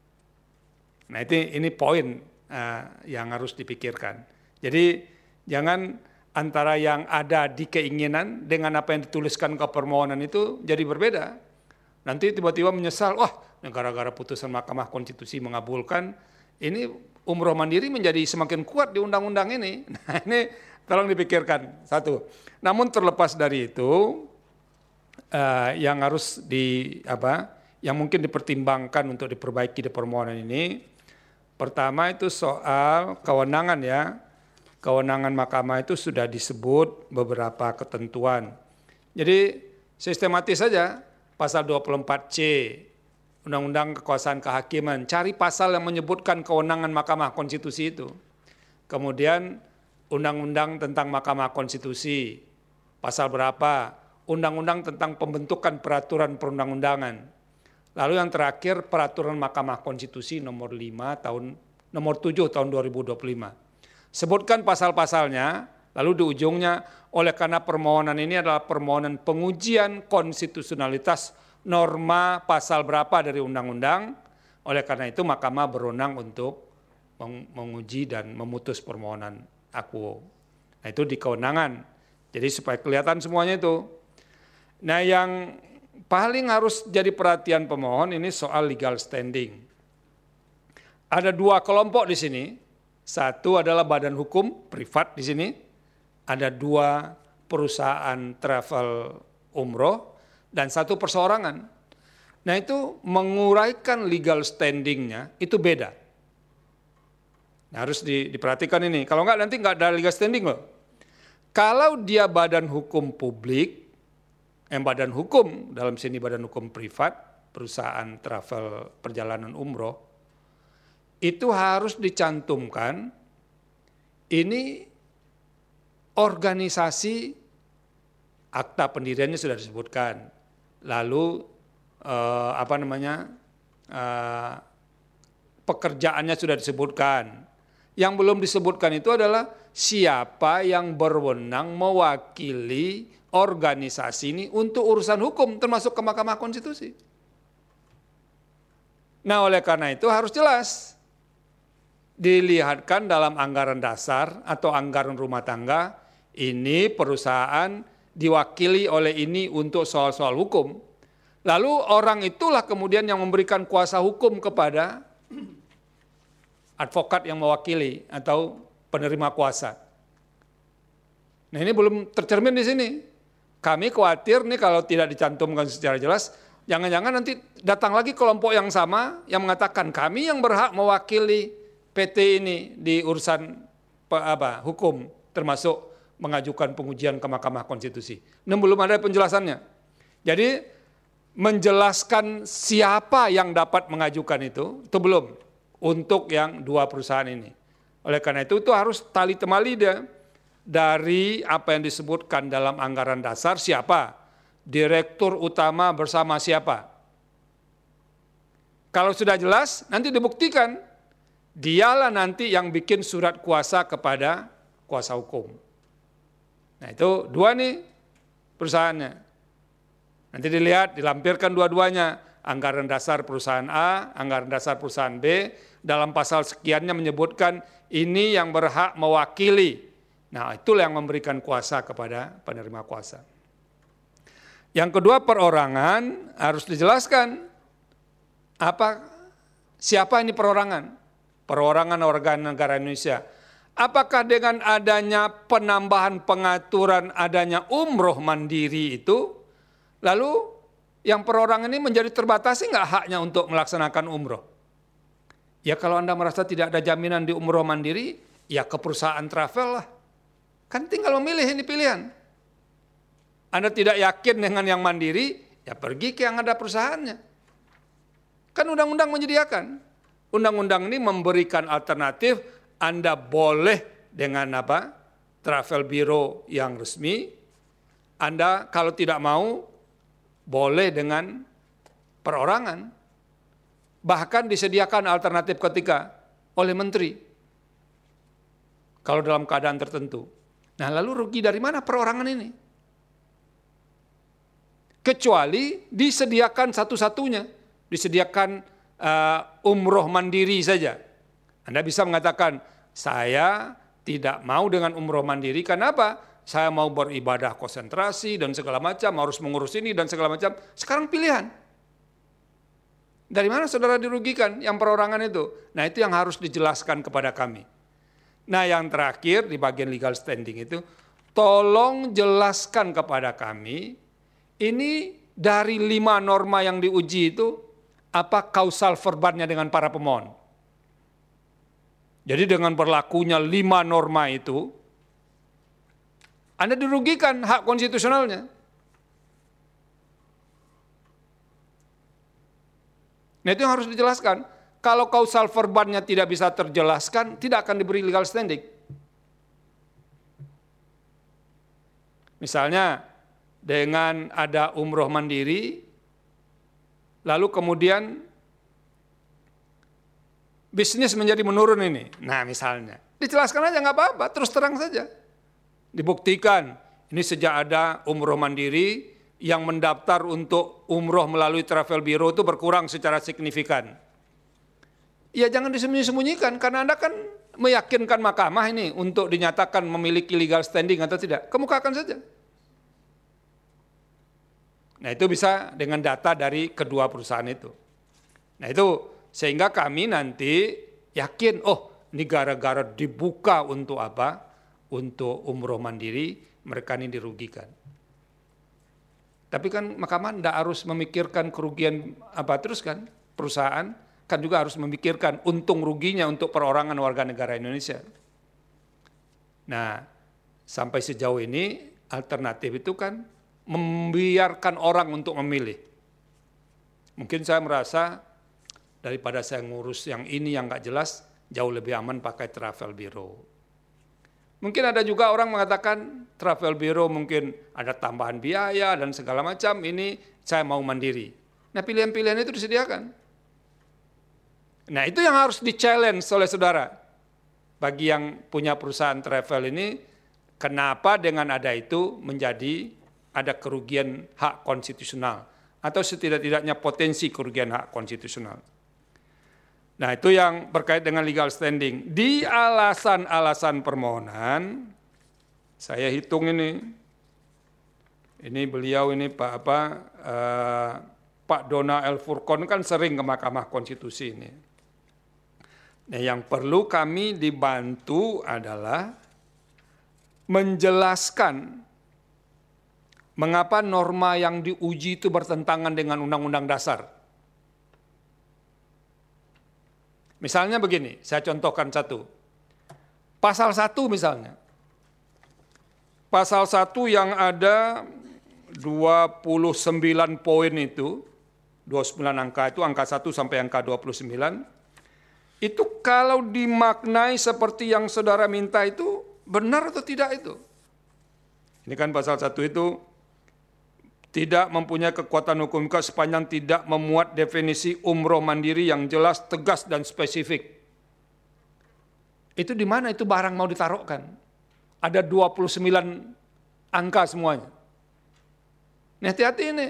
Nah itu ini poin uh, yang harus dipikirkan. Jadi jangan antara yang ada di keinginan dengan apa yang dituliskan ke permohonan itu jadi berbeda. Nanti tiba-tiba menyesal, wah gara-gara putusan Mahkamah Konstitusi mengabulkan, ini umroh mandiri menjadi semakin kuat di undang-undang ini. Nah ini tolong dipikirkan, satu. Namun terlepas dari itu, uh, yang harus di apa, yang mungkin dipertimbangkan untuk diperbaiki di permohonan ini, pertama itu soal kewenangan ya, kewenangan mahkamah itu sudah disebut beberapa ketentuan. Jadi sistematis saja pasal dua puluh empat C Undang-Undang Kekuasaan Kehakiman, cari pasal yang menyebutkan kewenangan Mahkamah Konstitusi itu. Kemudian Undang-Undang tentang Mahkamah Konstitusi, pasal berapa, Undang-Undang tentang pembentukan peraturan perundang-undangan. Lalu yang terakhir peraturan Mahkamah Konstitusi nomor lima tahun nomor tujuh tahun dua ribu dua puluh lima. Sebutkan pasal-pasalnya, lalu di ujungnya oleh karena permohonan ini adalah permohonan pengujian konstitusionalitas norma pasal berapa dari undang-undang, oleh karena itu Mahkamah berwenang untuk menguji dan memutus permohonan akuo. Nah itu di kewenangan. Jadi supaya kelihatan semuanya itu. Nah yang paling harus jadi perhatian pemohon ini soal legal standing. Ada dua kelompok di sini. Satu adalah badan hukum privat di sini. Ada dua perusahaan travel umroh dan satu perseorangan. Nah itu menguraikan legal standingnya itu beda. Nah, harus di, diperhatikan ini. Kalau enggak nanti enggak ada legal standing loh. Kalau dia badan hukum publik, yang badan hukum, dalam sini badan hukum privat, perusahaan travel perjalanan umroh, itu harus dicantumkan, ini organisasi, akta pendiriannya sudah disebutkan, lalu eh, apa namanya, eh, pekerjaannya sudah disebutkan. Yang belum disebutkan itu adalah siapa yang berwenang mewakili organisasi ini untuk urusan hukum termasuk ke Mahkamah Konstitusi. Nah oleh karena itu harus jelas dilihatkan dalam anggaran dasar atau anggaran rumah tangga ini perusahaan diwakili oleh ini untuk soal-soal hukum. Lalu orang itulah kemudian yang memberikan kuasa hukum kepada advokat yang mewakili atau penerima kuasa. Nah ini belum tercermin di sini. Kami khawatir nih kalau tidak dicantumkan secara jelas, jangan-jangan nanti datang lagi kelompok yang sama yang mengatakan kami yang berhak mewakili P T ini di urusan apa, hukum, termasuk mengajukan pengujian ke Mahkamah Konstitusi. Nah belum ada penjelasannya. Jadi menjelaskan siapa yang dapat mengajukan itu, itu belum untuk yang dua perusahaan ini. Oleh karena itu itu harus tali temali dia. Dari apa yang disebutkan dalam anggaran dasar siapa, direktur utama bersama siapa. Kalau sudah jelas nanti dibuktikan, dialah nanti yang bikin surat kuasa kepada kuasa hukum. Nah itu dua nih perusahaannya. Nanti dilihat, dilampirkan dua-duanya, anggaran dasar perusahaan A, anggaran dasar perusahaan B, dalam pasal sekiannya menyebutkan ini yang berhak mewakili. Nah itulah yang memberikan kuasa kepada penerima kuasa. Yang kedua, perorangan harus dijelaskan. Apa, siapa ini perorangan? Perorangan warga negara Indonesia. Apakah dengan adanya penambahan pengaturan adanya umroh mandiri itu, lalu yang perorangan ini menjadi terbatasi nggak haknya untuk melaksanakan umroh? Ya kalau Anda merasa tidak ada jaminan di umroh mandiri, ya ke perusahaan travel lah. Kan tinggal memilih, ini pilihan. Anda tidak yakin dengan yang mandiri, ya pergi ke yang ada perusahaannya. Kan undang-undang menyediakan. Undang-undang ini memberikan alternatif, Anda boleh dengan apa? Travel bureau yang resmi. Anda kalau tidak mau, boleh dengan perorangan. Bahkan disediakan alternatif ketika oleh menteri. Kalau dalam keadaan tertentu. Nah lalu rugi dari mana perorangan ini? Kecuali disediakan satu-satunya. Disediakan Uh, umroh mandiri saja. Anda bisa mengatakan, saya tidak mau dengan umroh mandiri, kenapa? Saya mau beribadah konsentrasi dan segala macam, harus mengurus ini dan segala macam. Sekarang pilihan. Dari mana saudara dirugikan yang perorangan itu? Nah itu yang harus dijelaskan kepada kami. Nah yang terakhir di bagian legal standing itu, tolong jelaskan kepada kami, ini dari lima norma yang diuji itu, apa kausal verbannya dengan para pemohon. Jadi dengan berlakunya lima norma itu, Anda dirugikan hak konstitusionalnya. Nah itu yang harus dijelaskan. Kalau kausal verbannya tidak bisa terjelaskan, tidak akan diberi legal standing. Misalnya dengan ada umroh mandiri, lalu kemudian bisnis menjadi menurun ini. Nah misalnya, dijelaskan aja nggak apa-apa, terus terang saja. Dibuktikan, ini sejak ada umroh mandiri, yang mendaftar untuk umroh melalui travel bureau itu berkurang secara signifikan. Ya jangan disembunyi-sembunyikan, karena Anda kan meyakinkan mahkamah ini untuk dinyatakan memiliki legal standing atau tidak. Kemukakan saja. Nah itu bisa dengan data dari kedua perusahaan itu. Nah itu sehingga kami nanti yakin, oh ini gara-gara dibuka untuk apa? Untuk umroh mandiri, mereka ini dirugikan. Tapi kan mahkamah tidak harus memikirkan kerugian apa terus kan? Perusahaan kan juga harus memikirkan untung ruginya untuk perorangan warga negara Indonesia. Nah sampai sejauh ini alternatif itu kan membiarkan orang untuk memilih. Mungkin saya merasa daripada saya ngurus yang ini yang nggak jelas, jauh lebih aman pakai travel bureau. Mungkin ada juga orang mengatakan travel bureau mungkin ada tambahan biaya dan segala macam, ini saya mau mandiri. Nah pilihan-pilihan itu disediakan. Nah itu yang harus di-challenge oleh saudara. Bagi yang punya perusahaan travel ini, kenapa dengan ada itu menjadi ada kerugian hak konstitusional atau setidak-tidaknya potensi kerugian hak konstitusional. Nah itu yang berkait dengan legal standing. Di alasan-alasan permohonan, saya hitung ini, ini beliau ini Pak apa eh, Pak Dona El Furqon kan sering ke Mahkamah Konstitusi ini. Nah yang perlu kami dibantu adalah menjelaskan mengapa norma yang diuji itu bertentangan dengan Undang-Undang Dasar. Misalnya begini, saya contohkan satu. Pasal satu misalnya. Pasal satu yang ada dua puluh sembilan poin itu, dua puluh sembilan angka itu, angka satu sampai angka dua puluh sembilan, itu kalau dimaknai seperti yang saudara minta itu, benar atau tidak itu? Ini kan pasal satu itu, tidak mempunyai kekuatan hukum sepanjang tidak memuat definisi umroh mandiri yang jelas, tegas, dan spesifik. Itu di mana itu barang mau ditaruhkan? Ada dua puluh sembilan angka semuanya. Nah, hati-hati ini.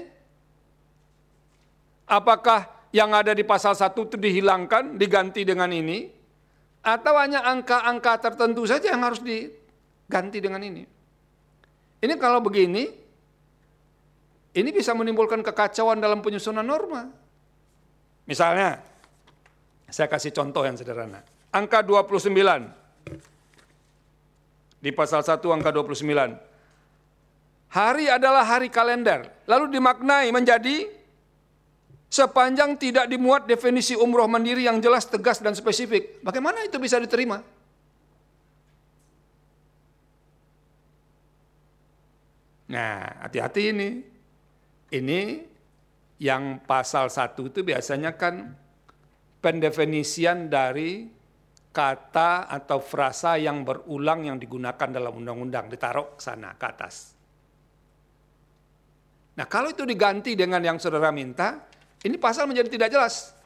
Apakah yang ada di pasal satu itu dihilangkan, diganti dengan ini, atau hanya angka-angka tertentu saja yang harus diganti dengan ini? Ini kalau begini, ini bisa menimbulkan kekacauan dalam penyusunan norma. Misalnya, saya kasih contoh yang sederhana. Angka dua puluh sembilan. Di pasal satu angka dua puluh sembilan. Hari adalah hari kalender. Lalu dimaknai menjadi sepanjang tidak dimuat definisi umroh mandiri yang jelas, tegas, dan spesifik. Bagaimana itu bisa diterima? Nah, hati-hati ini. Ini yang pasal satu itu biasanya kan pendefinisian dari kata atau frasa yang berulang yang digunakan dalam undang-undang, ditaruh ke sana, ke atas. Nah, kalau itu diganti dengan yang saudara minta, ini pasal menjadi tidak jelas.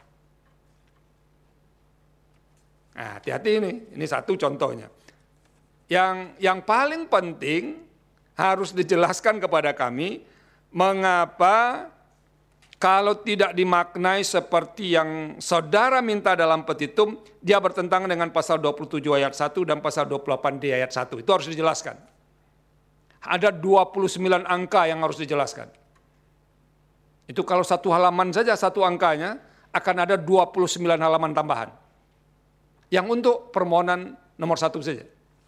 Nah, hati-hati ini, ini satu contohnya. Yang yang paling penting harus dijelaskan kepada kami, mengapa kalau tidak dimaknai seperti yang saudara minta dalam petitum, dia bertentangan dengan pasal dua puluh tujuh ayat satu dan pasal dua puluh delapan D ayat satu. Itu harus dijelaskan. Ada dua puluh sembilan angka yang harus dijelaskan. Itu kalau satu halaman saja, satu angkanya, akan ada dua puluh sembilan halaman tambahan. Yang untuk permohonan nomor satu saja.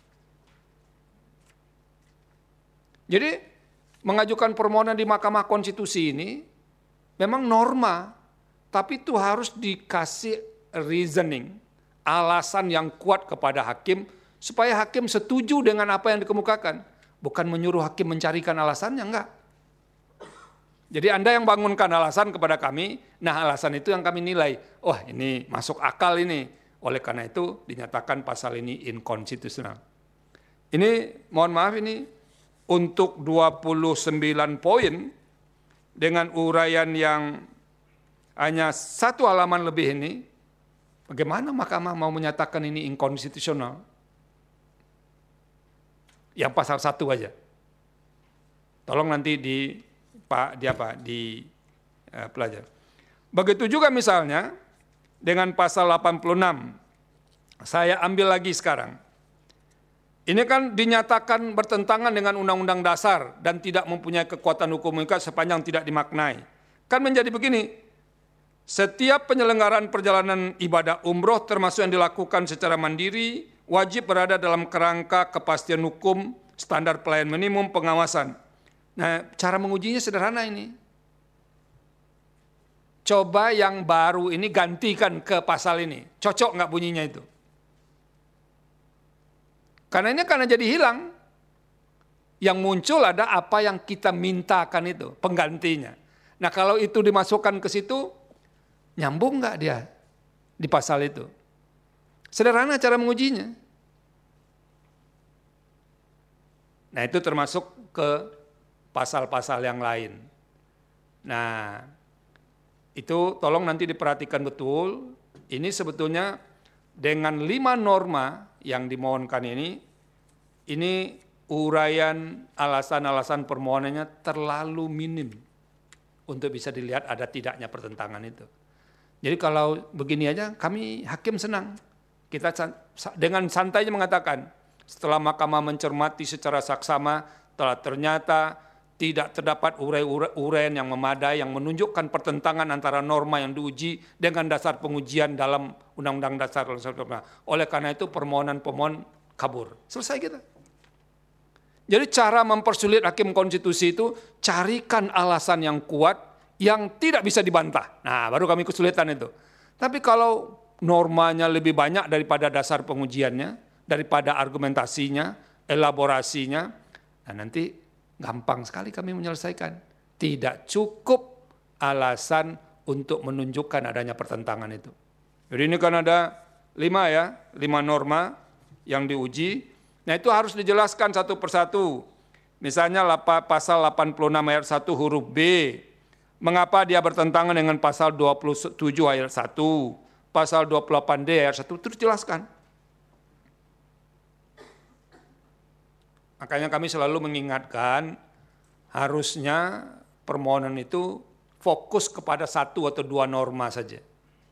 Jadi, mengajukan permohonan di Mahkamah Konstitusi ini, memang norma, tapi itu harus dikasih reasoning, alasan yang kuat kepada hakim, supaya hakim setuju dengan apa yang dikemukakan. Bukan menyuruh hakim mencarikan alasannya, enggak. Jadi Anda yang bangunkan alasan kepada kami, nah alasan itu yang kami nilai, wah ini masuk akal ini. Oleh karena itu dinyatakan pasal ini inkonstitusional. Ini mohon maaf ini untuk dua puluh sembilan poin dengan uraian yang hanya satu halaman lebih ini, bagaimana Mahkamah mau menyatakan ini inkonstitusional? Yang pasal satu aja. Tolong nanti di Pak di apa di eh, pelajar. Begitu juga misalnya dengan pasal delapan puluh enam. Saya ambil lagi sekarang. Ini kan dinyatakan bertentangan dengan Undang-Undang Dasar dan tidak mempunyai kekuatan hukum sepanjang tidak dimaknai. Kan menjadi begini. Setiap penyelenggaraan perjalanan ibadah umroh termasuk yang dilakukan secara mandiri wajib berada dalam kerangka kepastian hukum, standar pelayanan minimum, pengawasan. Nah, cara mengujinya sederhana ini. Coba yang baru ini gantikan ke pasal ini. Cocok nggak bunyinya itu? Karena ini karena jadi hilang. Yang muncul ada apa yang kita mintakan itu, penggantinya. Nah, kalau itu dimasukkan ke situ, nyambung nggak dia di pasal itu? Sederhana cara mengujinya. Nah, itu termasuk ke pasal-pasal yang lain. Nah, itu tolong nanti diperhatikan betul. Ini sebetulnya dengan lima norma yang dimohonkan ini, ini uraian alasan-alasan permohonannya terlalu minim untuk bisa dilihat ada tidaknya pertentangan itu. Jadi kalau begini aja, kami hakim senang. Kita dengan santainya mengatakan, setelah Mahkamah mencermati secara saksama, telah ternyata tidak terdapat uraian yang memadai yang menunjukkan pertentangan antara norma yang diuji dengan dasar pengujian dalam Undang-Undang Dasar. Oleh karena itu permohonan pemohon kabur. Selesai kita. Jadi cara mempersulit hakim konstitusi itu carikan alasan yang kuat yang tidak bisa dibantah. Nah, baru kami kesulitan itu. Tapi kalau normanya lebih banyak daripada dasar pengujiannya, daripada argumentasinya, elaborasinya, nah nanti gampang sekali kami menyelesaikan. Tidak cukup alasan untuk menunjukkan adanya pertentangan itu. Jadi ini kan ada lima ya, lima norma yang diuji. Nah itu harus dijelaskan satu persatu. Misalnya pasal delapan puluh enam ayat satu huruf B. Mengapa dia bertentangan dengan pasal dua puluh tujuh ayat satu, pasal dua puluh delapan D ayat satu, itu dijelaskan. Makanya kami selalu mengingatkan harusnya permohonan itu fokus kepada satu atau dua norma saja.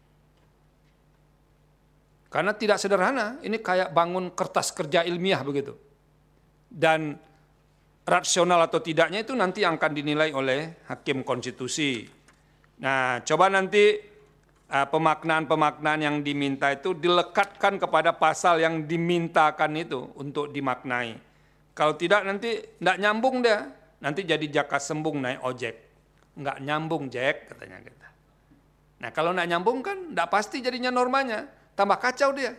Karena tidak sederhana, ini kayak bangun kertas kerja ilmiah begitu. Dan rasional atau tidaknya itu nanti akan dinilai oleh hakim konstitusi. Nah, coba nanti uh, pemaknaan-pemaknaan yang diminta itu dilekatkan kepada pasal yang dimintakan itu untuk dimaknai. Kalau tidak nanti tidak nyambung dia, nanti jadi jaka sembung naik ojek. Enggak nyambung Jack katanya kita. Nah kalau enggak nyambung kan enggak pasti jadinya normanya, tambah kacau dia.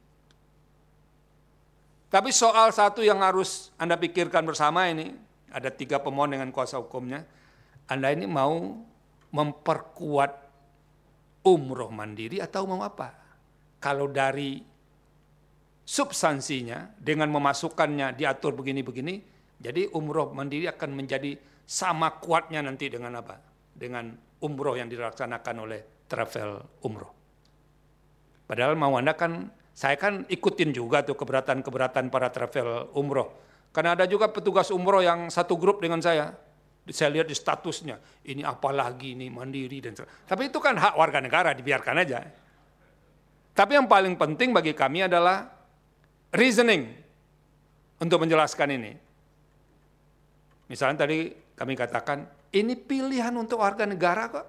Tapi soal satu yang harus Anda pikirkan bersama ini, ada tiga pemohon dengan kuasa hukumnya, Anda ini mau memperkuat umroh mandiri atau mau apa? Kalau dari substansinya dengan memasukkannya diatur begini-begini, jadi umroh mandiri akan menjadi sama kuatnya nanti dengan apa? Dengan umroh yang dilaksanakan oleh travel umroh. Padahal mau Anda kan, saya kan ikutin juga tuh keberatan-keberatan para travel umroh. Karena ada juga petugas umroh yang satu grup dengan saya. Saya lihat di statusnya, ini apa lagi ini mandiri dan sebagainya. Tapi itu kan hak warga negara, dibiarkan aja. Tapi yang paling penting bagi kami adalah reasoning untuk menjelaskan ini. Misalnya tadi kami katakan, ini pilihan untuk warga negara kok.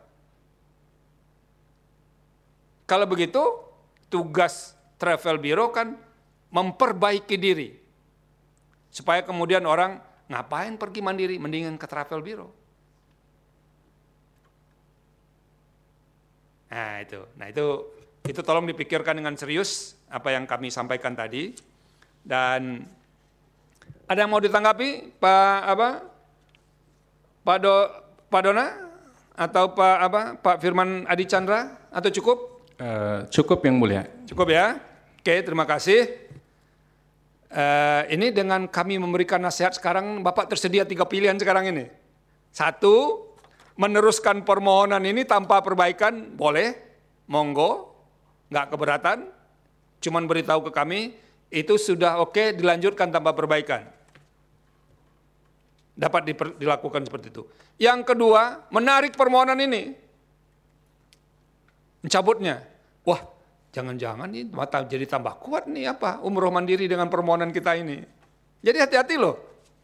Kalau begitu, tugas travel bureau kan memperbaiki diri. Supaya kemudian orang, ngapain pergi mandiri, mendingan ke travel bureau. Nah itu, nah itu, itu tolong dipikirkan dengan serius apa yang kami sampaikan tadi. Dan ada yang mau ditanggapi, Pak apa, Pak Do, Pak Dona atau Pak apa, Pak Firman Adi Chandra atau cukup? Uh, cukup yang mulia. Cukup ya. Oke, terima kasih. Uh, ini dengan kami memberikan nasihat sekarang, Bapak tersedia tiga pilihan sekarang ini. Satu, meneruskan permohonan ini tanpa perbaikan, boleh, monggo, nggak keberatan. Cuman beritahu ke kami, itu sudah oke dilanjutkan tanpa perbaikan. Dapat diper, dilakukan seperti itu. Yang kedua, menarik permohonan ini. Mencabutnya. Wah, jangan-jangan ini jadi tambah kuat nih apa umroh mandiri dengan permohonan kita ini. Jadi hati-hati loh.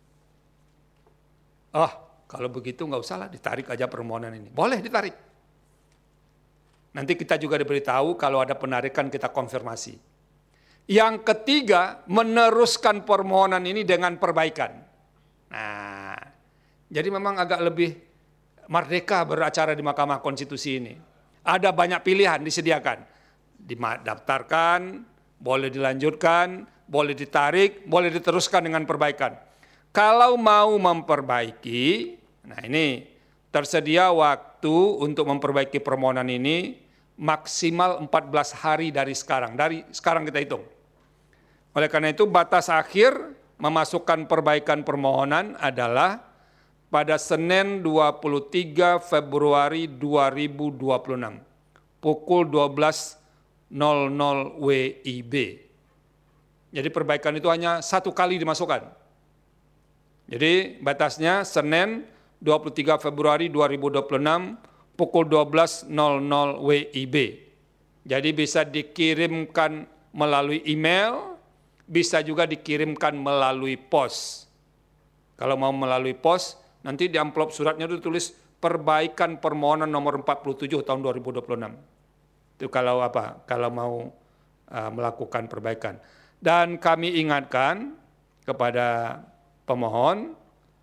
Ah, kalau begitu nggak usah lah, ditarik aja permohonan ini. Boleh ditarik. Nanti kita juga diberitahu kalau ada penarikan kita konfirmasi. Yang ketiga, meneruskan permohonan ini dengan perbaikan. Nah, jadi memang agak lebih merdeka beracara di Mahkamah Konstitusi ini. Ada banyak pilihan disediakan. Didaftarkan, boleh dilanjutkan, boleh ditarik, boleh diteruskan dengan perbaikan. Kalau mau memperbaiki, nah ini tersedia waktu untuk memperbaiki permohonan ini maksimal empat belas hari dari sekarang. Dari sekarang kita hitung. Oleh karena itu batas akhir memasukkan perbaikan permohonan adalah pada Senin dua puluh tiga Februari dua ribu dua puluh enam pukul dua belas W I B. Jadi perbaikan itu hanya satu kali dimasukkan. Jadi batasnya Senin dua puluh tiga Februari dua ribu dua puluh enam pukul dua belas W I B. Jadi bisa dikirimkan melalui email, bisa juga dikirimkan melalui pos. Kalau mau melalui pos, nanti di amplop suratnya itu tulis perbaikan permohonan nomor empat puluh tujuh tahun dua ribu dua puluh enam. Itu kalau apa? Kalau mau uh, melakukan perbaikan. Dan kami ingatkan kepada pemohon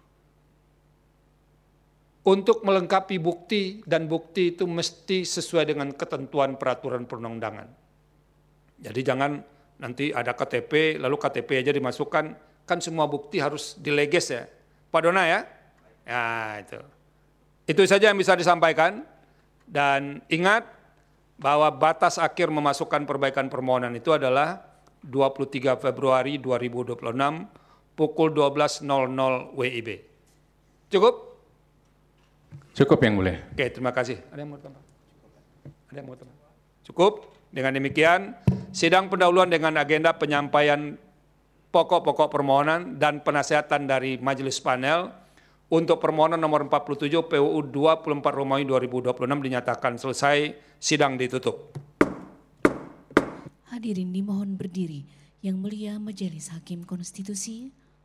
untuk melengkapi bukti, dan bukti itu mesti sesuai dengan ketentuan peraturan perundang-undangan. Jadi jangan nanti ada K T P, lalu K T P aja dimasukkan, kan semua bukti harus dileges ya. Pak Dona ya? Ya itu. Itu saja yang bisa disampaikan, dan ingat bahwa batas akhir memasukkan perbaikan permohonan itu adalah dua puluh tiga Februari dua ribu dua puluh enam pukul dua belas W I B. Cukup? Cukup yang mulia. Oke, terima kasih. Ada yang mau tambah? Ada yang mau tambah? Cukup? Dengan demikian, sidang pendahuluan dengan agenda penyampaian pokok-pokok permohonan dan penasihatan dari Majelis Panel untuk permohonan nomor empat puluh tujuh P U U dua puluh empat Romawi dua ribu dua puluh enam dinyatakan selesai, sidang ditutup. Hadirin dimohon berdiri. Yang mulia Majelis Hakim Konstitusi,